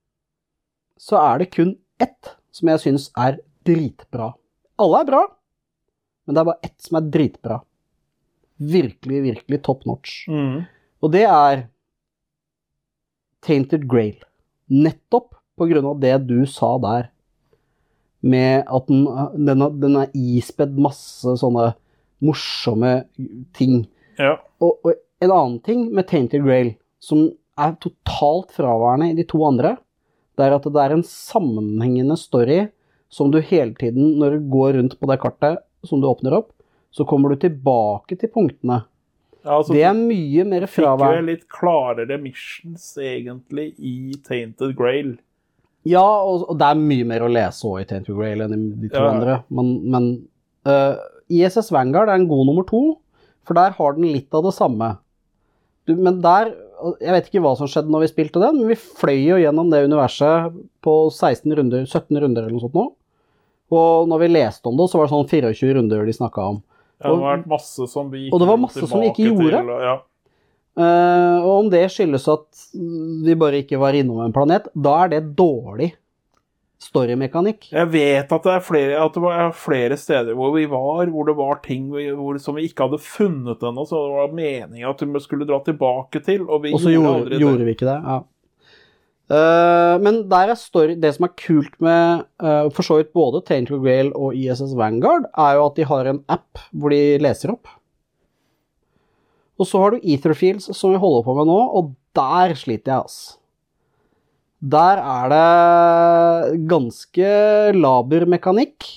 så er det kun ett som jeg synes er dritbra. Alle er bra, men det er bare ett som er dritbra. Virkelig, virkelig top notch. Mm. Og det er Tainted Grail. Nettopp på grunn av det du sa der, med at den, den, den er ispedd masse sånne morsomme ting. Ja. Og, og en annen ting med Tainted Grail, som er totalt fraværende i de to andre, det er at det er en sammenhengende story som du hele tiden, når du går rundt på det kartet som du åpner opp, så kommer du tilbake til punktene. Ja, altså, det er mye mer fraværende. Fikk jo litt klarere missions egentlig i Tainted Grail. Ja, og, og det er mye mer å lese også i Tainted Grail enn i de to ja. andre. Men, men uh, I S S Vanguard er en god nummer to, for der har den litt av det samme. Du, men der, jeg vet ikke hva som skjedde når vi spilte den, men vi fløy jo gjennom det universet på seksten runder, sytten runder eller noe sånt nå. Og når vi leste om det, så var det sånn tjuefire runder de snakket om. Ja, det var masse som vi og det var masse som vi ikke gjorde. Til, ja. uh, og om det skyldes at vi bare ikke var innom en planet, da er det dårlig storymekanikk. Jeg vet at det er flere, at det var flere steder hvor vi var, hvor det var ting hvor, som vi ikke hadde funnet ennå, så det var meningen at vi skulle dra tilbake til, og, vi og så gjorde, gjorde, gjorde vi ikke det, ja. Uh, men der er story, det som er kult med uh, for så vidt både Tainted Grail og I S S Vanguard er jo at de har en app hvor de leser opp. Og så har du Etherfields som vi holder på med nå, og der sliter jeg altså. Der er det ganske laber mekanikk.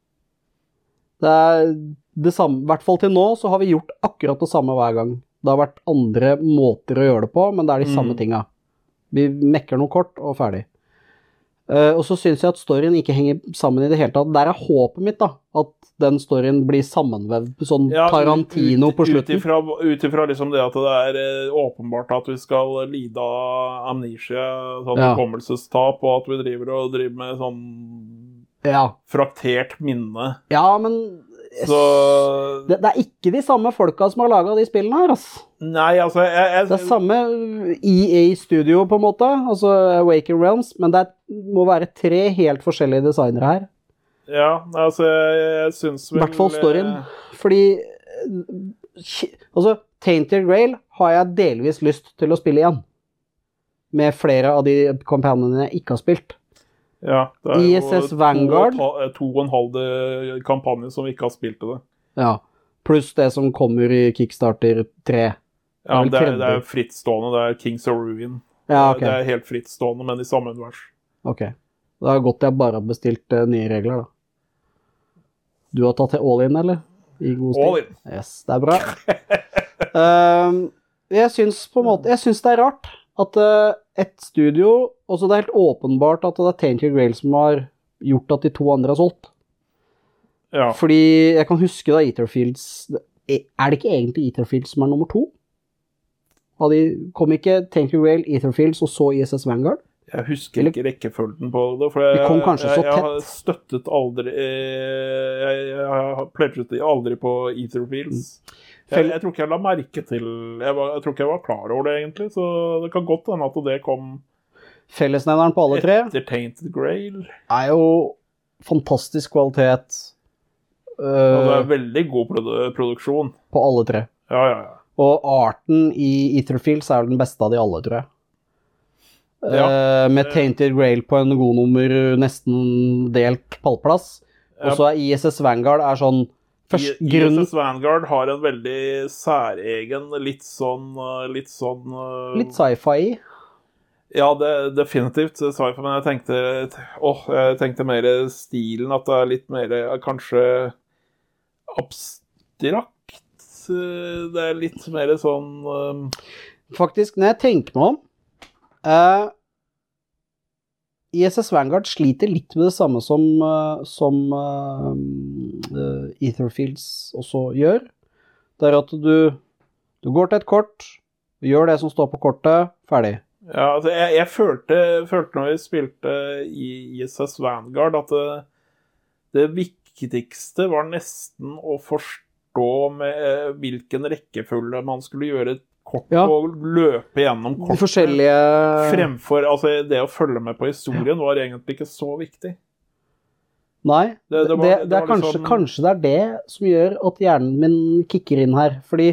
Det er det samme, i hvert fall til nå så har vi gjort akkurat det samme hver gang. Det har vært andre måter å gjøre det på, men det er de mm. samme tingene. Vi mekker noe kort og ferdig. Uh, og så synes jeg at storyen ikke henger sammen i det hele tatt. Der er håpet mitt da, at den storyen blir sammenvevd sånn ja, Tarantino ut, på slutten. Ut ifra liksom det at det er uh, åpenbart at vi skal lide av amnesia, sånn ja. Hukommelsestap, og at vi driver og driver med sånn ja. Fraktert minne. Ja, men så... det, det er ikke de samme folka som har laget de spillene her, altså. Nei, altså jeg, jeg... Det er samme E A-studio på en måte, altså Awaken Realms, men det er, må være tre helt forskjellige designere her. Ja, altså jeg, jeg synes vel... I hvert fall storyen, fordi altså Tainted Grail har jeg delvis lyst til å spille igjen, med flere av de kampanjene jeg ikke har spilt. Ja, det er I S S jo Vanguard, to, to og en halv kampanje som vi ikke har spilt til det. Ja, pluss det som kommer i Kickstarter tre. Ja, det er, det er frittstående, det er Kings of Ruin. Ja, okay. Det er helt frittstående, men i samme univers. Ok, det har gått jeg bare har bestilt uh, nye regler da. Du har tatt til all in, eller? I god stil? All in. Yes, det er bra. um, jeg synes på en måte, jeg synes det er rart at uh, et studio, og så det er helt åpenbart at det er Tainted Grail som har gjort at de to andre har solgt. Ja. Fordi jeg kan huske da Etherfields, er det ikke egentlig Etherfields som er nummer to? De, kom ikke Tainted Grail, Etherfields og så I S S Vanguard? Jeg husker Eller, ikke rekkefølgen på det, for jeg, de kom kanskje jeg, så tett. Jeg har støttet aldri, jeg, jeg har pledget aldri på Etherfields. Mm. Jeg, jeg tror ikke jeg la merke til, jeg, var, jeg tror ikke jeg var klar over det egentlig, så det kan godt hende at det kom fellesnevneren på alle tre. Etter Tainted Grail. Er jo fantastisk kvalitet. Uh, ja, det er veldig god produ produksjon. På alle tre. Ja, ja, ja. Og arten i Etherfields er den beste av de alle, tror jeg. Ja. Uh, med Tainted Grail på en god nummer, nesten delt pallplass. Og så er I S S Vanguard er sånn Først, I S S Vanguard har en veldig særegen, litt sånn, litt sånn... Litt sci-fi. Ja, det, definitivt, det sa jeg for meg. Jeg tenkte, åh, jeg tenkte mer stilen, at det er litt mer, kanskje abstrakt. Det er litt mer sånn... Um... Faktisk, når jeg tenker meg om, uh, I S S Vanguard sliter litt med det samme som, uh, som uh, uh, Etherfields også gjør. Det er at du, du går til et kort, du gjør det som står på kortet, ferdig. Ja, altså jeg, jeg følte, følte når jeg spilte i I S S Vanguard at det, det viktigste var nesten å forstå med hvilken rekkefølge man skulle gjøre et kort ja. Og løpe gjennom kortet. De forskjellige... Fremfor, altså det å følge med på historien var egentlig ikke så viktig. Nei, det, det, var, det, det, det er kanskje, liksom... kanskje det er det som gjør at hjernen min kicker inn her, fordi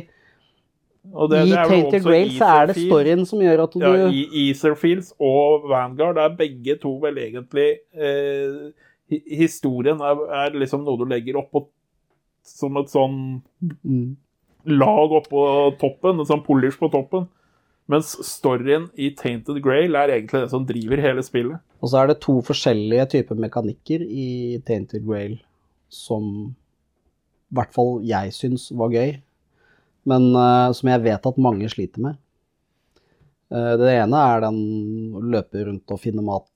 det, I Tainted Grail så er det storyen som gjør at du... Ja, i Etherfields og Vanguard er begge to vel egentlig... Eh, historien er, er liksom noe du legger opp på, som et sånn mm. lag opp på toppen, en sånn polish på toppen. Mens storyen i Tainted Grail er egentlig det som driver hele spillet. Og så er det to forskjellige typer mekanikker i Tainted Grail som i hvert fall jeg synes var gøy. Men uh, som jeg vet at mange sliter med. Uh, det ene er den å løpe rundt og finne mat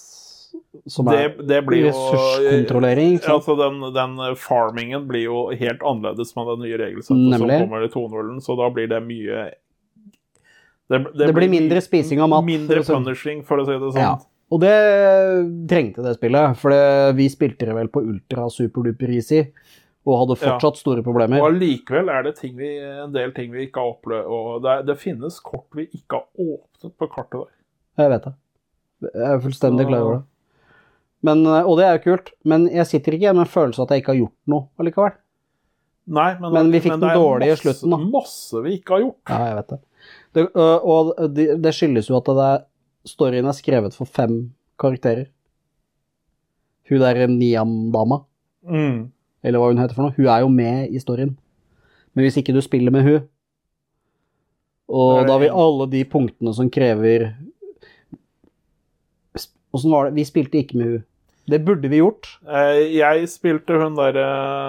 som det, er det blir ressurskontrollering. Jo, altså den, den farmingen blir jo helt annerledes med den nye regelsettet som kommer i to punkt null, så da blir det mye... Det, det, det blir mindre spising av mat. Mindre for punishing, for å si det sånn. Ja. Og det trengte det spillet, for det, vi spilte det vel på ultra superduper easy, og hadde fortsatt ja. Store problemer. Og likevel er det ting vi, en del ting vi ikke har opplevd, og det, det finnes kort vi ikke har åpnet på kartet der. Jeg vet det. Jeg er fullstendig klar over det. Men, og det er jo kult, men jeg sitter ikke igjen med en følelse at jeg ikke har gjort noe allikevel. Nei, men, men vi fikk men den dårlige masse, slutten da. Masse vi ikke har gjort. Ja, jeg vet det. det og det, det skyldes jo at det er, storyen er skrevet for fem karakterer. Hun der Niam-dama. Mm. Eller hva hun heter for noe. Hun er jo med i storyen. Men hvis ikke du spiller med hun, og da har vi alle de punktene som krever... Hvordan var det? Vi spilte ikke med hun. Det burde vi gjort. Jeg spilte hun der...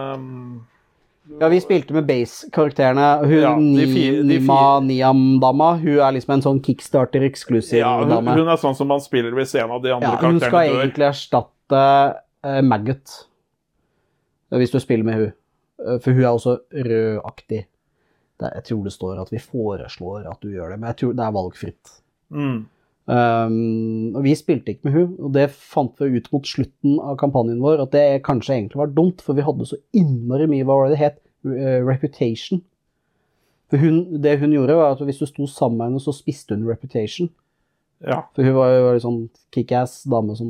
Ja, vi spilte med base-karakterene. Hun ja, de fire, de Nima Niam-dama, hun er liksom en sånn Kickstarter-eksklusiv ja, hun, dame. Hun er sånn som man spiller hvis en av de andre ja, karakterene dør. Hun skal egentlig erstatte uh, Maggot. Hvis du spiller med hun. For hun er også rødaktig. Det, jeg tror det står at vi foreslår at du gjør det, men jeg tror det er valgfritt. Mm. Um, og vi spilte ikke med hun, og det fant vi ut mot slutten av kampanjen vår, at det kanskje egentlig var dumt, for vi hadde så innmari mye, hva var det det het? Uh, reputation. For hun, det hun gjorde var at hvis du sto sammen med henne, så spiste hun reputation. Ja. For hun var jo en sånn kick-ass dame som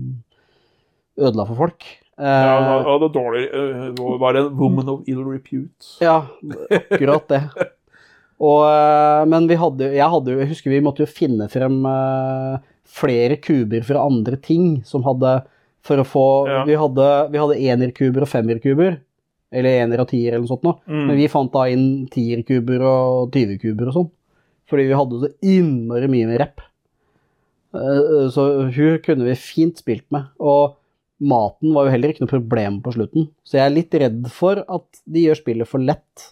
ødela for folk. Ja, det var dårlig. Hun var en woman of ill repute. Ja, akkurat det. Og, men vi hadde, jeg hadde, jeg husker vi måtte jo finne frem uh, flere kuber fra andre ting som hadde, for å få, ja. vi hadde, vi hadde enerkuber og femmerkuber, eller ener og tier eller noe sånt nå, mm. men vi fant da inn tierkuber og tyvekuber og sånn, fordi vi hadde så innmari mye med rep. Uh, så hun kunne vi fint spilt med, og maten var jo heller ikke noe problem på slutten, så jeg er litt redd for at de gjør spillet for lett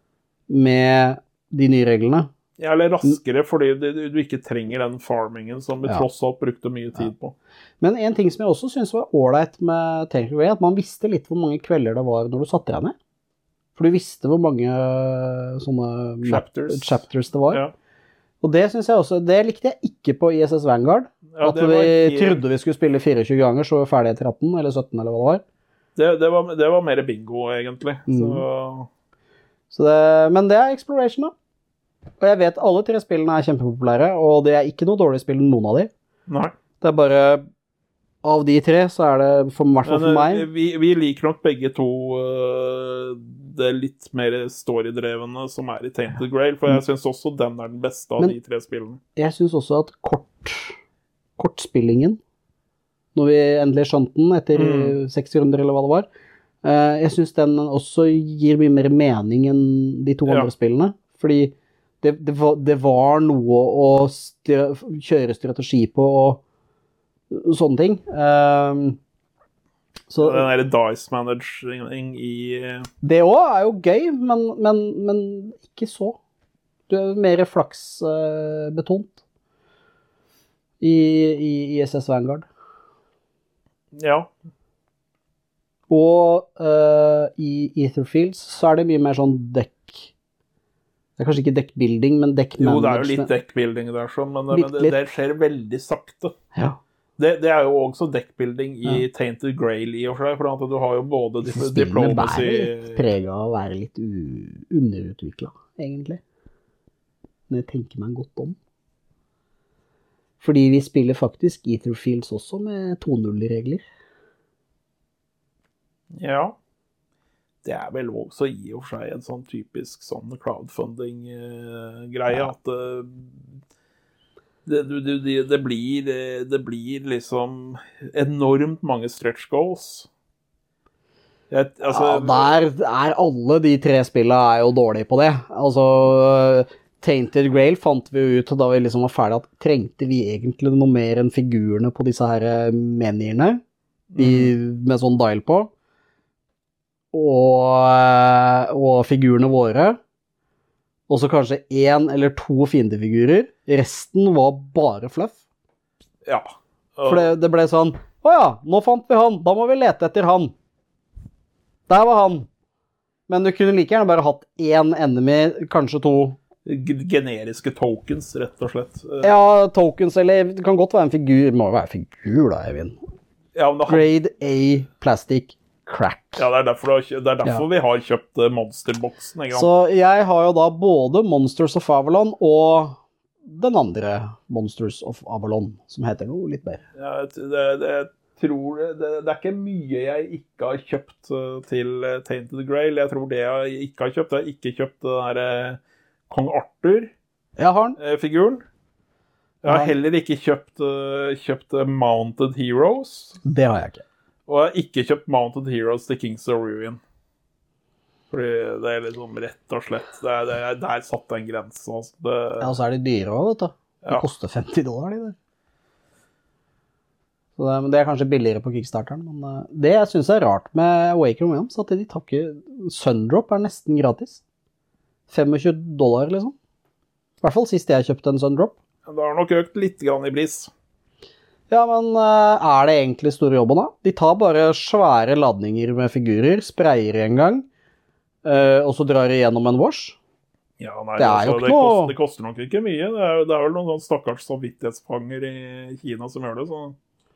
med de nye reglene. Ja, eller raskere, fordi du ikke trenger den farmingen som vi ja. Tross alt brukte mye tid på. Men en ting som jeg også synes var ordentlig med Tainted Grail, at man visste litt hvor mange kvelder det var når du satte deg ned. For du visste hvor mange sånne chapters, chapters det var. Ja. Og det synes jeg også, det likte jeg ikke på I S S Vanguard. Ja, at vi helt... trodde vi skulle spille fireogtjue ganger, så var vi ferdig etter atten eller sytten eller hva det var. Det, det, var, det var mer bingo, egentlig. Mm. Så... Så det, men det er Exploration da. Og jeg vet alle tre spillene er kjempepopulære, og det er ikke noe dårlig spill noen av de. Nei. Det er bare, av de tre, så er det for, i hvert fall for meg. Vi, vi liker nok begge to uh, det litt mer storydrevene som er i Tainted Grail, for jeg synes også den er den beste av men, de tre spillene. Jeg synes også at kort, kortspillingen, når vi endelig skjønte den etter mm. seks runder eller hva det var, uh, jeg synes den også gir mye mer mening enn de to ja. Andre spillene, fordi det, det, var, det var noe å styr, kjøre strategi på og sånne ting. Um, så, Den der dice managing i... Det også er jo gøy, men, men, men ikke så. Du er mer flaksbetont uh, i, i I S S Vanguard. Ja. Og uh, i Etherfields så er det mye mer sånn deck. Det er kanskje ikke deckbuilding, men deckmanagement. Jo, det er jo litt deckbuilding der, sånn, men, litt, men det, det skjer veldig sakte. Ja. Det, det er jo også deckbuilding i ja. Tainted Grail i og for seg, for at du har jo både dip Spillene diplomacy... bærer litt preget av å være litt underutviklet, egentlig. Når jeg tenker meg godt om. Fordi vi spiller faktisk Etherfields også med to null-regler. Ja. Det er vel også i og for seg en sånn typisk sånn crowdfunding-greie, uh, at uh, det, det, det, det, blir, det blir liksom enormt mange stretch goals. Jeg, altså, ja, der er alle de tre spillene er jo dårlige på det. Altså, Tainted Grail fant vi jo ut da vi liksom var ferdig at trengte vi egentlig noe mer enn figurene på disse her menierne mm. med sånn dial på. Og, og figurene våre. Og så kanskje en eller to fiendefigurer. Resten var bare fluff. Ja. Uh. For det, det ble sånn, åja, nå fant vi han, da må vi lete etter han. Der var han. Men du kunne like gjerne bare hatt en enemy, kanskje to. Generiske tokens, rett og slett. Ja, tokens, eller det kan godt være en figur. Det må jo være en figur da, Eivind. Ja, men det har... Grade A plastic crap. Ja, det er derfor, det er derfor ja. vi har kjøpt monsterboksen. Ikke? Så jeg har jo da både Monsters of Avalon og den andre Monsters of Avalon, som heter noe litt mer. Ja, det, det, tror det, det, det er ikke mye jeg ikke har kjøpt til Tainted Grail. Jeg tror det jeg ikke har kjøpt, jeg har ikke kjøpt den der Kong Arthur-figuren. Jeg har heller ikke kjøpt, kjøpt Mounted Heroes. Det har jeg ikke. Og jeg har ikke kjøpt Mounted Heroes til Kings of Ruin. Fordi det er liksom rett og slett, det er, det er, der satt en grense. Altså det... Ja, og så er de dyre også, vet du. Det ja. koster femti dollar, de der. Så det, men det er kanskje billigere på Kickstarteren, men det jeg synes er rart med Awaken Realms, at de takker Sundrop er nesten gratis. tjuefem dollar, liksom. I hvert fall sist jeg kjøpte en Sundrop. Det har nok økt litt grann i pris. Ja, men uh, er det egentlig store jobben da? De tar bare svære ladninger med figurer, sprayer en gang, uh, og så drar de gjennom en wash. Ja, nei, det, er altså, jo ikke det, noe... koster, det koster nok ikke mye. Det er, det er vel noen sånn stakkars samvittighetsfanger i Kina som gjør det, så...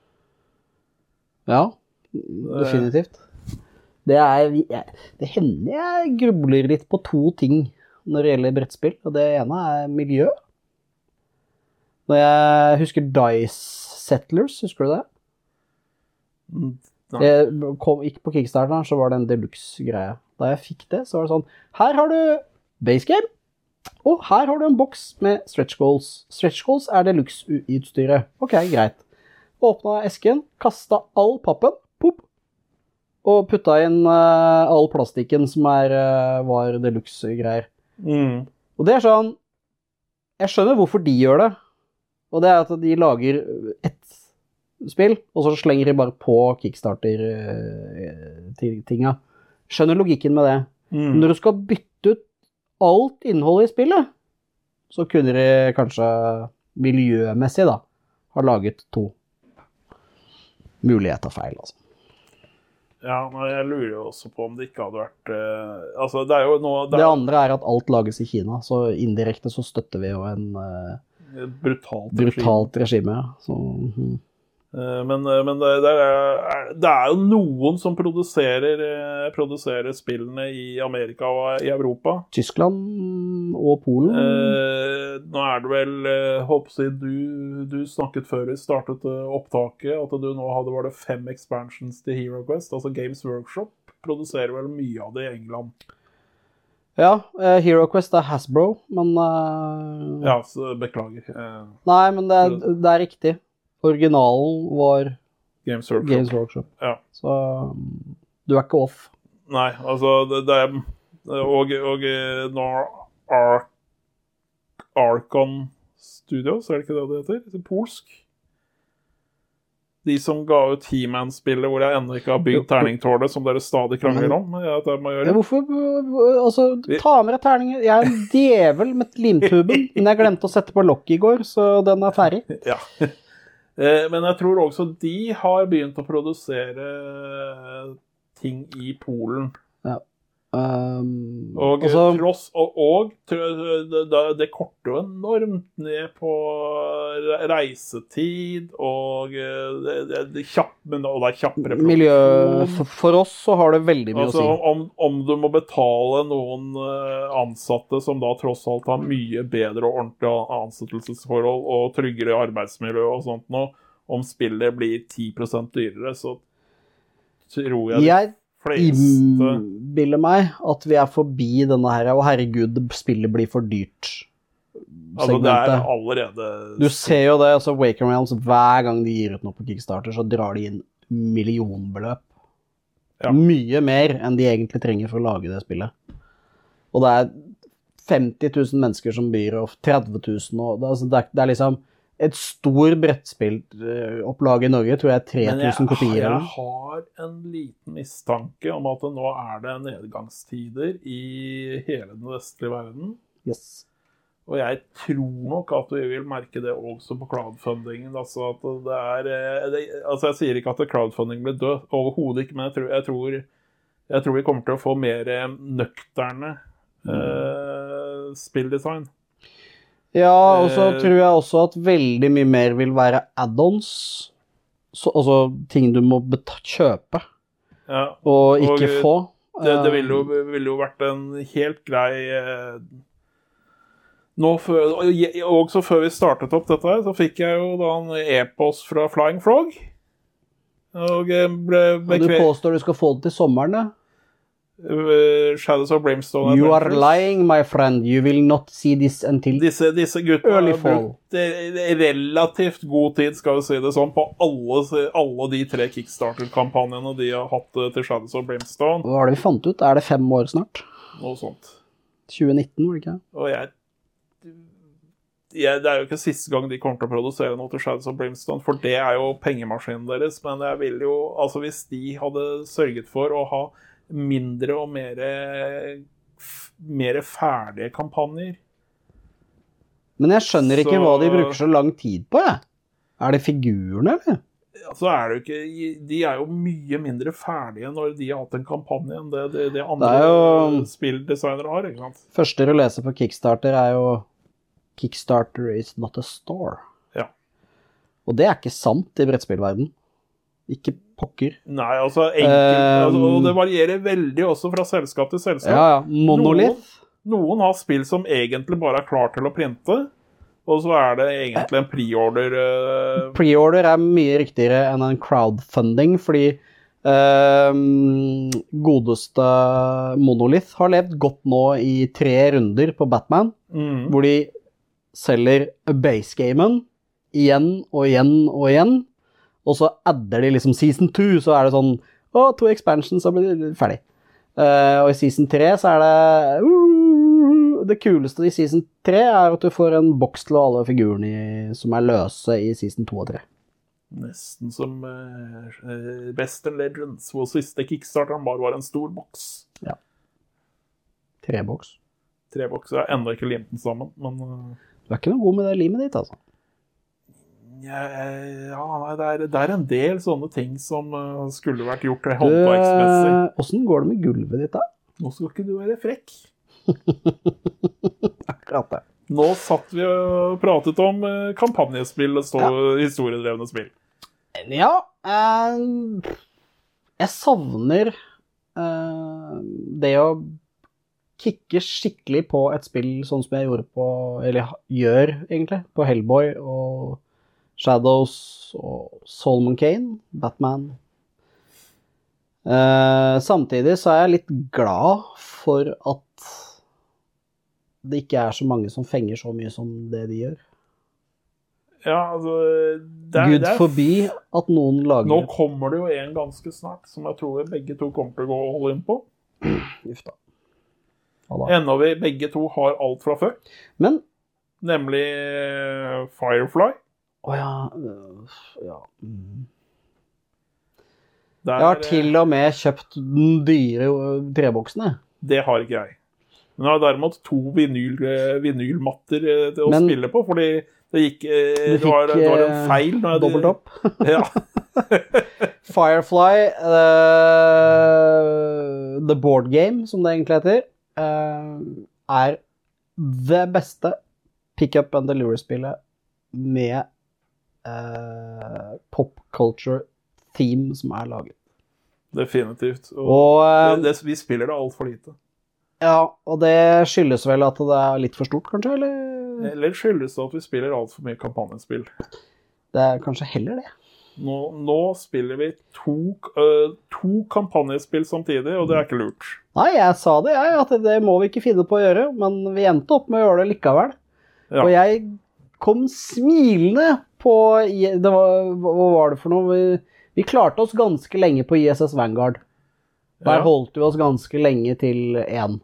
Ja, definitivt. Det, er, jeg, det hender jeg grubler litt på to ting når det gjelder brettspill, og det ene er miljø. Når jeg husker Dice Settlers, husker du det? Mm, jeg kom ikke på Kickstarter, så var det en deluxe-greie. Da jeg fikk det, så var det sånn, her har du base game, og her har du en boks med stretch goals. Stretch goals er deluxe-utstyret. Ok, greit. Åpnet esken, kastet all pappen, pop, og putta inn uh, all plastikken som er, uh, var deluxe-greier. Mm. Og det er sånn, jeg skjønner hvorfor de gjør det, og det er at de lager ett spill, og så slenger de bare på Kickstarter-tinga. Skjønner logikken med det. Mm. Når du skal bytte ut alt innholdet i spillet, så kunne de kanskje miljømessig da, ha laget to muligheter feil, altså. Ja, men jeg lurer jo også på om det ikke hadde vært uh, altså det er jo noe det, er... det andre er at alt lages i Kina, så indirekte så støtter vi jo en uh, brutalt, brutalt regime, regime så, uh. uh, men, uh, men det, det, er, det er jo noen som produserer uh, produserer spillene i Amerika og i Europa. Tyskland og Polen. Uh, nå er det vel uh, håper jeg, du, du snakket før vi startet uh, opptaket, at du nå hadde var det fem expansions til Hero Quest, altså Games Workshop produserer vel mye av det i England. Ja, uh, Hero Quest er Hasbro, men... Uh... Ja, så beklager. Uh, Nei, men det er, det er riktig. Originalen var Games Workshop. Games Workshop. Ja. Så um, du er ikke off. Nei, altså det, det er... Og, og nå Arc Archon Studios, er det ikke det det heter? Det er polsk. De som ga ut He-Man-spillet, hvor jeg ennå ikke har bygd terningtårnet, som dere stadig krangler om. Ja, det må jeg gjøre. Ja, hvorfor, altså, ta med deg terninger. Jeg er en djevel med limtuben, men jeg glemte å sette på lokk i går, så den er ferdig. Ja. Men jeg tror også de har begynt å produsere ting i Polen. Ja. Um, og, altså, tross, og, og det, det korter jo enormt ned på reisetid og det, det, det, kjapp, men, og det er kjappere miljø, for, for oss så har det veldig mye altså, å si. Om, om du må betale noen ansatte som da tross alt har mye bedre og ordentlige ansettelsesforhold og tryggere arbeidsmiljø og sånt nå, om spillet blir ti prosent dyrere, så tror jeg... jeg innbiller meg at vi er forbi denne her, og herregud, spillet blir for dyrt. Altså, det er allerede... Du ser jo det, altså Waker Realms, hver gang de gir ut noe på Kickstarter, så drar de inn millionbeløp. Ja. Mye mer enn de egentlig trenger for å lage det spillet. Og det er femti tusen mennesker som byr, og tretti tusen, og det, altså, det, er, det er liksom... Et stor brettspillopplag i Norge, tror jeg, tre tusen kopier. Jeg, jeg har en liten mistanke om at nå er det nedgangstider i hele den vestlige verden. Yes. Og jeg tror nok at vi vil merke det også på crowdfundingen. Altså, at det er, det, altså jeg sier ikke at crowdfunding blir død, overhodet ikke, men jeg tror, jeg, tror, jeg tror vi kommer til å få mer nøkterne mm. eh, spilldesign. Ja, og så tror jeg også at veldig mye mer vil være add-ons, så, altså ting du må kjøpe, ja, og ikke og få. Det, det ville jo, vil jo vært en helt grei... Eh, nå før, og også før vi startet opp dette her, så fikk jeg jo da en e-post fra Flying Frog. Og, ble og du påstår du skal få det til sommeren, da? Uh, Shadows of Brimstone You are lying, my friend. You will not see this until disse, disse early fall. Det er relativt god tid, skal vi si det sånn, på alle, alle de tre Kickstarter-kampanjene de har hatt til Shadows of Brimstone. Hva var det vi fant ut? Er det fem år snart? Noe sånt. tjue nitten, var det ikke? Og jeg, jeg det er jo ikke siste gang de kommer til å produsere noe til Shadows of Brimstone, for det er jo pengemaskinen deres, men jeg vil jo, altså hvis de hadde sørget for å ha mindre og mer, mer ferdige kampanjer. Men jeg skjønner ikke så, hva de bruker så lang tid på, jeg. Er det figurene, eller? Altså er det ikke, de er jo mye mindre ferdige når de har hatt en kampanje enn det, det, det andre det jo, spilldesignere har, ikke sant? Første du leser på Kickstarter er jo Kickstarter is not a store. Ja. Og det er ikke sant i brettspillverden. Ikke pokker. Nei, altså enkelt, um, altså, og det varierer veldig også fra selskap til selskap. Ja, ja, Monolith. Noen, noen har spill som egentlig bare er klar til å printe, og så er det egentlig en pre-order. Uh... Pre-order er mye riktigere enn en crowdfunding, fordi uh, godeste Monolith har levd godt nå i tre runder på Batman, mm. hvor de selger basegamen igjen og igjen og igjen, og så adder de liksom season to, så er det sånn, å, to expansions, så blir det ferdig. Uh, og i season tre så er det, uh, det kuleste i season tre er at du får en boks til alle figurene i, som er løse i season to og tre. Nesten som uh, Western Legends, hvor siste Kickstarteren bare var en stor boks. Ja. Tre boks. Tre boks, jeg har enda ikke limt den sammen, men... Uh... Du er ikke noe god med det limet ditt, altså. Ja, ja nei, det, er, det er en del sånne ting som uh, skulle vært gjort håndverksmessig. Hvordan går det med gulvet ditt da? Nå skal ikke du være frekk. Akkurat det. Nå satt vi og pratet om uh, kampanjespill og ja. historiedrevne spill. Ja, uh, jeg savner uh, det å kikke skikkelig på et spill sånn som jeg gjorde på, eller gjør egentlig, på Hellboy og Shadows og Solomon Kane, Batman. Uh, samtidig så er jeg litt glad for at det ikke er så mange som fenger så mye som det de gjør. Ja, altså... Det er, Gud det er, forbi at noen lager... Nå kommer det jo en ganske snart, som jeg tror vi begge to kommer til å gå og holde inn på. Uff da. Enda vi begge to har alt fra før. Men nemlig eh, Firefly. Åja, øh, ja. Mm. Der, Jeg har til og med kjøpt den dyre øh, treboksen, jeg. Det har ikke jeg. Men jeg har derimot to vinyl, vinylmatter eh, til å Men- spille på, fordi det gikk eh, Du det, var, fikk det var en eh, feil. når jeg- dobbelt opp. Ja. Firefly, uh, The Board Game, som det egentlig heter, uh, er det beste pick-up and delivery-spillet med uh, pop culture theme som er laget. Definitivt. Og, Og, uh, det, det, vi spiller det alt for lite. ja, og det skyldes vel at det er litt for stort, kanskje, eller? Eller skyldes det at vi spiller alt for mye kampanjespill. Det er kanskje heller det. Nå, nå spiller vi to, øh, to kampanjespill samtidig, og det er ikke lurt. Nei, jeg sa det, jeg, at det må vi ikke finne på å gjøre, men vi endte opp med å gjøre det likevel. Ja. Og jeg kom smilende på, det var, hva var det for noe? Vi, vi klarte oss ganske lenge på I S S Vanguard. Der Ja. holdt vi oss ganske lenge til en.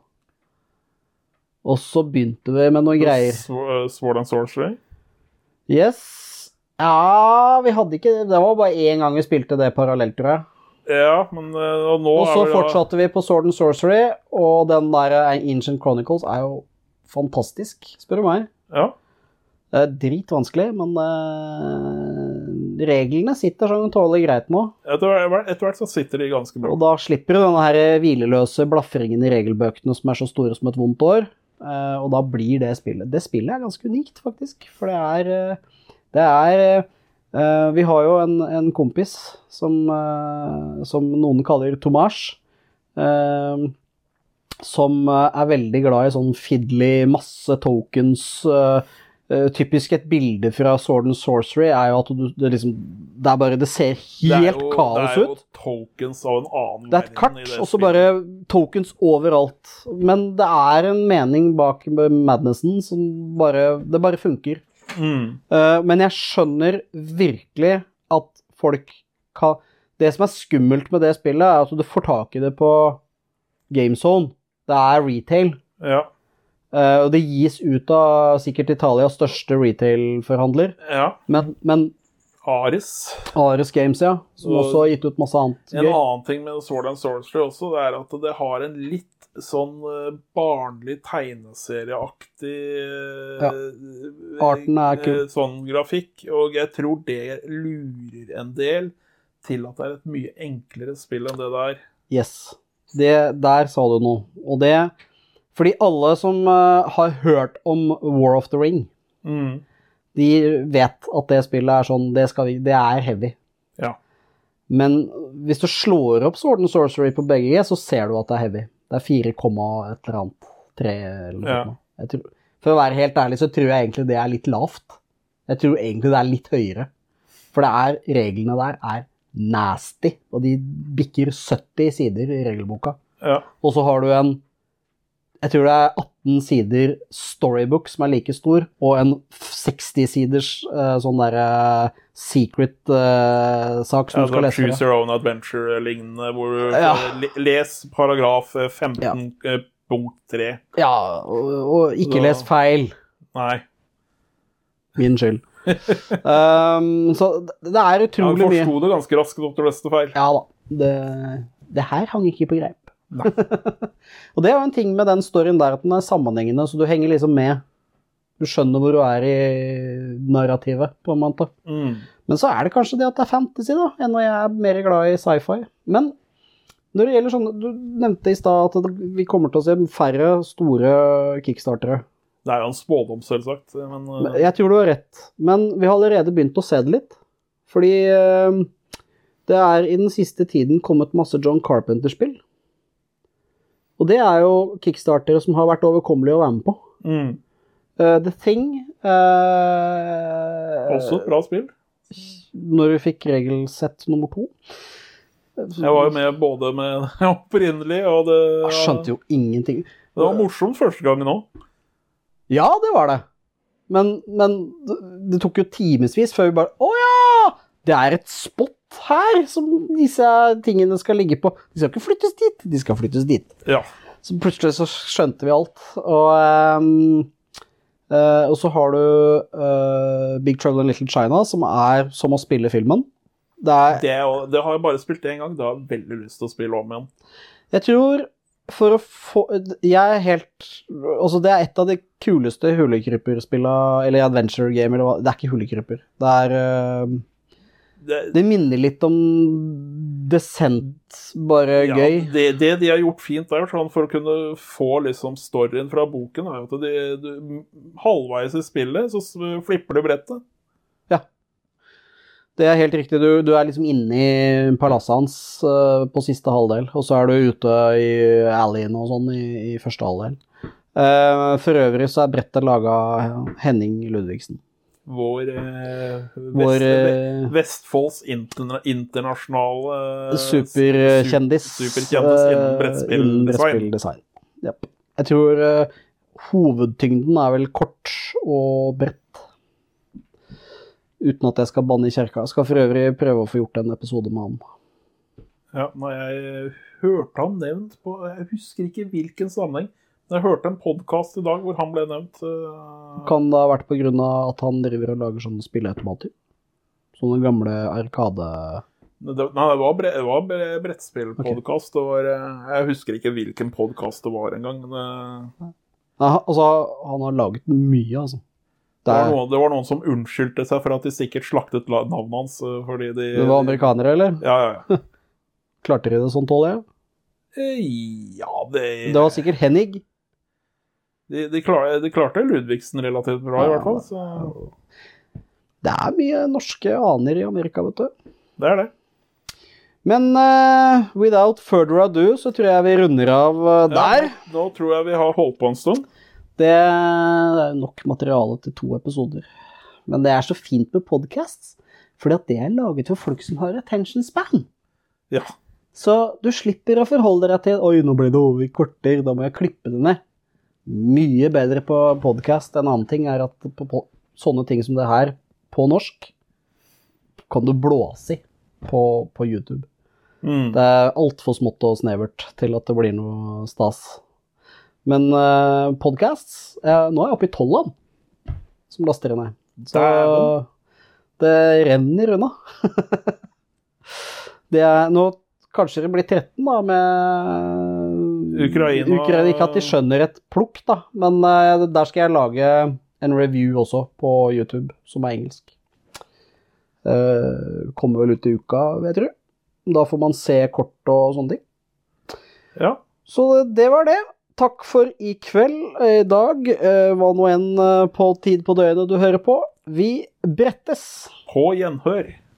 Og så begynte vi med noen greier. Sw- Sword and Sorcery. Yes. Ja, vi hadde ikke, det var bare en gang vi spilte det parallelt, tror jeg. Ja, men øh, og nå Og så er vi da- fortsatte vi på Sword and Sorcery, og den der Ancient Chronicles er jo fantastisk, spør du meg. Ja, Det er dritvanskelig, men uh, reglene sitter sånn tålig greit nå. etter, etter hvert så sitter de ganske bra. Og da slipper du denne her hvileløse blaffringen i regelbøkene som er så store som et vondt år. Uh, og da blir det spillet. Det spillet er ganske unikt, faktisk. For det er, uh, det er uh, vi har jo en, en kompis som, uh, som noen kaller Tomas. Uh, som uh, er veldig glad i sånn fiddly, masse tokens. Uh, uh, typisk et bilde fra Sword and Sorcery er jo at du, det, liksom, det er bare, det ser Det er helt jo- kaos Det er jo ut. tokens av en annen Det er et verden kart, i det og så spillet. bare tokens overalt. Men det er en mening bak madnessen som bare, det bare funker. Mm. Uh, men jeg skjønner virkelig at folk kan, det som er skummelt med det spillet er at du får tak i det på GameZone. Det er retail. Ja, Uh, og det gis ut av sikkert Italias største retail-forhandler. ja. Men, men Ares. Ares Games, ja, som Og også har gitt ut masse annet En gøy. annen ting med Sword and Sorcery også, det er at det har en litt sånn eh, barnlig tegneserieaktig eh, Ja. Arten er kul. eh, sånn grafikk, og jeg tror det lurer en del til at det er et mye enklere spill enn det der. Yes, det, der sa du noe. Og det, fordi alle som uh, har hørt om War of the Ring, Mm. de vet at det spillet er sånn, det, skal vi, det er heavy. Ja. Men hvis du slår opp Sword and Sorcery på begge, så ser du at det er heavy. Det er fire komma et eller annet, tre eller noe Ja. sånt. Jeg tror, for å være helt ærlig, så tror jeg egentlig det er litt lavt. Jeg tror egentlig det er litt høyere. For det er, reglene der er nasty, og de bikker sytti sider i regelboka. Ja. Og så har du en, jeg tror det er atten sider storybook som er like stor, og en seksti siders uh, sånn der uh, secret uh, sak som Ja, du skal sånn lese. Choose fra. Your Own Adventure-lignende, hvor du Ja. får le- les paragraf eh, femten eh, punkt tre. Ja, og, og ikke Så- les feil. Nei. Min skyld. um, så det, det er Jeg utrolig mye. forsto det ganske raskt opp til neste feil. Ja da, det, det her hang ikke på greip. Og det er jo en ting med den storyen der, at den er sammenhengende, så du henger liksom med. Du skjønner hvor du er i narrativet, på en måte. Mm. Men så er det kanskje det at det er fantasy da, enn når jeg er mer glad i sci-fi. Men når det gjelder sånne, du nevnte i sted at det- vi kommer til å se færre store kickstartere. Det er jo en spådom, selvsagt. Men, eh, Jeg tror du har rett, men vi har allerede begynt å se det litt. Fordi eh, det er i den siste tiden kommet masse John Carpenter-spill. Og det er jo kickstartere som har vært overkommelige å være med på. mm. Uh, The Thing uh, Også et bra spill. når vi fikk regelsett nummer to. Jeg var jo med både med opprinnelig, og det, Jeg skjønte jo ingenting. det var morsomt første gangen også. Ja, det var det. Men, men det tok jo timesvis før vi bare, å ja, det er et spot her som disse tingene skal ligge på. De skal ikke flyttes dit, de skal flyttes dit. Ja. Så plutselig så skjønte vi alt. Og um, Uh, og så har du uh, Big Trouble in Little China, som er som å spille filmen. Det, er, Det, er jo- det har jeg bare spilt en gang, det har jeg veldig lyst til å spille om igjen. jeg tror for å få Jeg er helt Altså, det er et av de kuleste hulekrypperspillene, eller adventure game, eller hva. Det er ikke hulekrypper. Det er uh, Det, Det minner litt om Descent, bare ja, gøy. Det, det de har gjort fint der, sånn for å kunne få liksom storyen fra boken, er jo at de, du, halvveis i spillet så s- flipper du brettet. Ja. Det er helt riktig. Du, du er liksom inne i palasset hans uh, på siste halvdel, og så er du ute i alleyen og sånn i, i første halvdel. Uh, for øvrig så er brettet laget av Henning Ludvigsen. Vår, eh, Vår, vest, eh, Vestfolds interna, internasjonale Superkjendis. su- Superkjendis innen uh, brettspilldesign. brettspilldesign. Japp. Jeg tror uh, hovedtyngden er vel kort og brett. Uten at jeg skal banne i kjerka. Jeg skal for øvrig prøve å få gjort en episode med han. Ja, når jeg hørte han nevnt på, jeg husker ikke hvilken sammenheng, men jeg hørte en podcast i dag hvor han ble nevnt. eh, Kan det ha vært på grunn av at han driver og lager sånne spilleautomater? Sånne gamle arkade... det, nei, det var, bre, det var bre- brettspillpodcast. Det var, eh, jeg husker ikke hvilken podcast det var engang. men det, Nei, altså, han har laget mye, altså. det, Det, var er, noen, det var noen som unnskyldte seg for at de sikkert slaktet la- navnet hans, eh, fordi de... det var amerikanere, eller? Ja, ja, ja. Klarte de det sånn, tål jeg? Eh, Ja, det... Det var sikkert Henning. De, de, klar, de klarte Ludvigsen relativt bra, i hvert fall. Så Det er mye norske aner i Amerika, vet du. det er det. Men uh, without further ado, så tror jeg vi runder av uh, der. Ja, nå tror jeg vi har holdt på en stund. Det er nok materiale til to episoder. Men det er så fint med podcasts, fordi at det er laget for folk som har attention span. Ja. Så du slipper å forholde deg til, oi, nå ble det over i kvarter, da må jeg klippe det ned. Mye bedre på podcast. En annen ting er at på, på sånne ting som det her, på norsk, kan du blåse i på, på YouTube. Mm. Det er alt for smått og snevert til at det blir noe stas. Men uh, podcasts, uh, nå er jeg oppe i tolv som laster det ned. Så Dæven. det renner unna. det er, nå kanskje det blir tretten da, med Ukraina. Ukraina. Ikke at de skjønner et plukk da, men uh, der skal jeg lage en review også på YouTube, som er engelsk. Uh, kommer vel ut i uka, vet du. Da får man se kort og sånne ting. Ja. Så det var det. Takk for i kveld, i dag. Uh, hva nå enn uh, på tid på døgnet du hører på. Vi brettes. På gjenhør.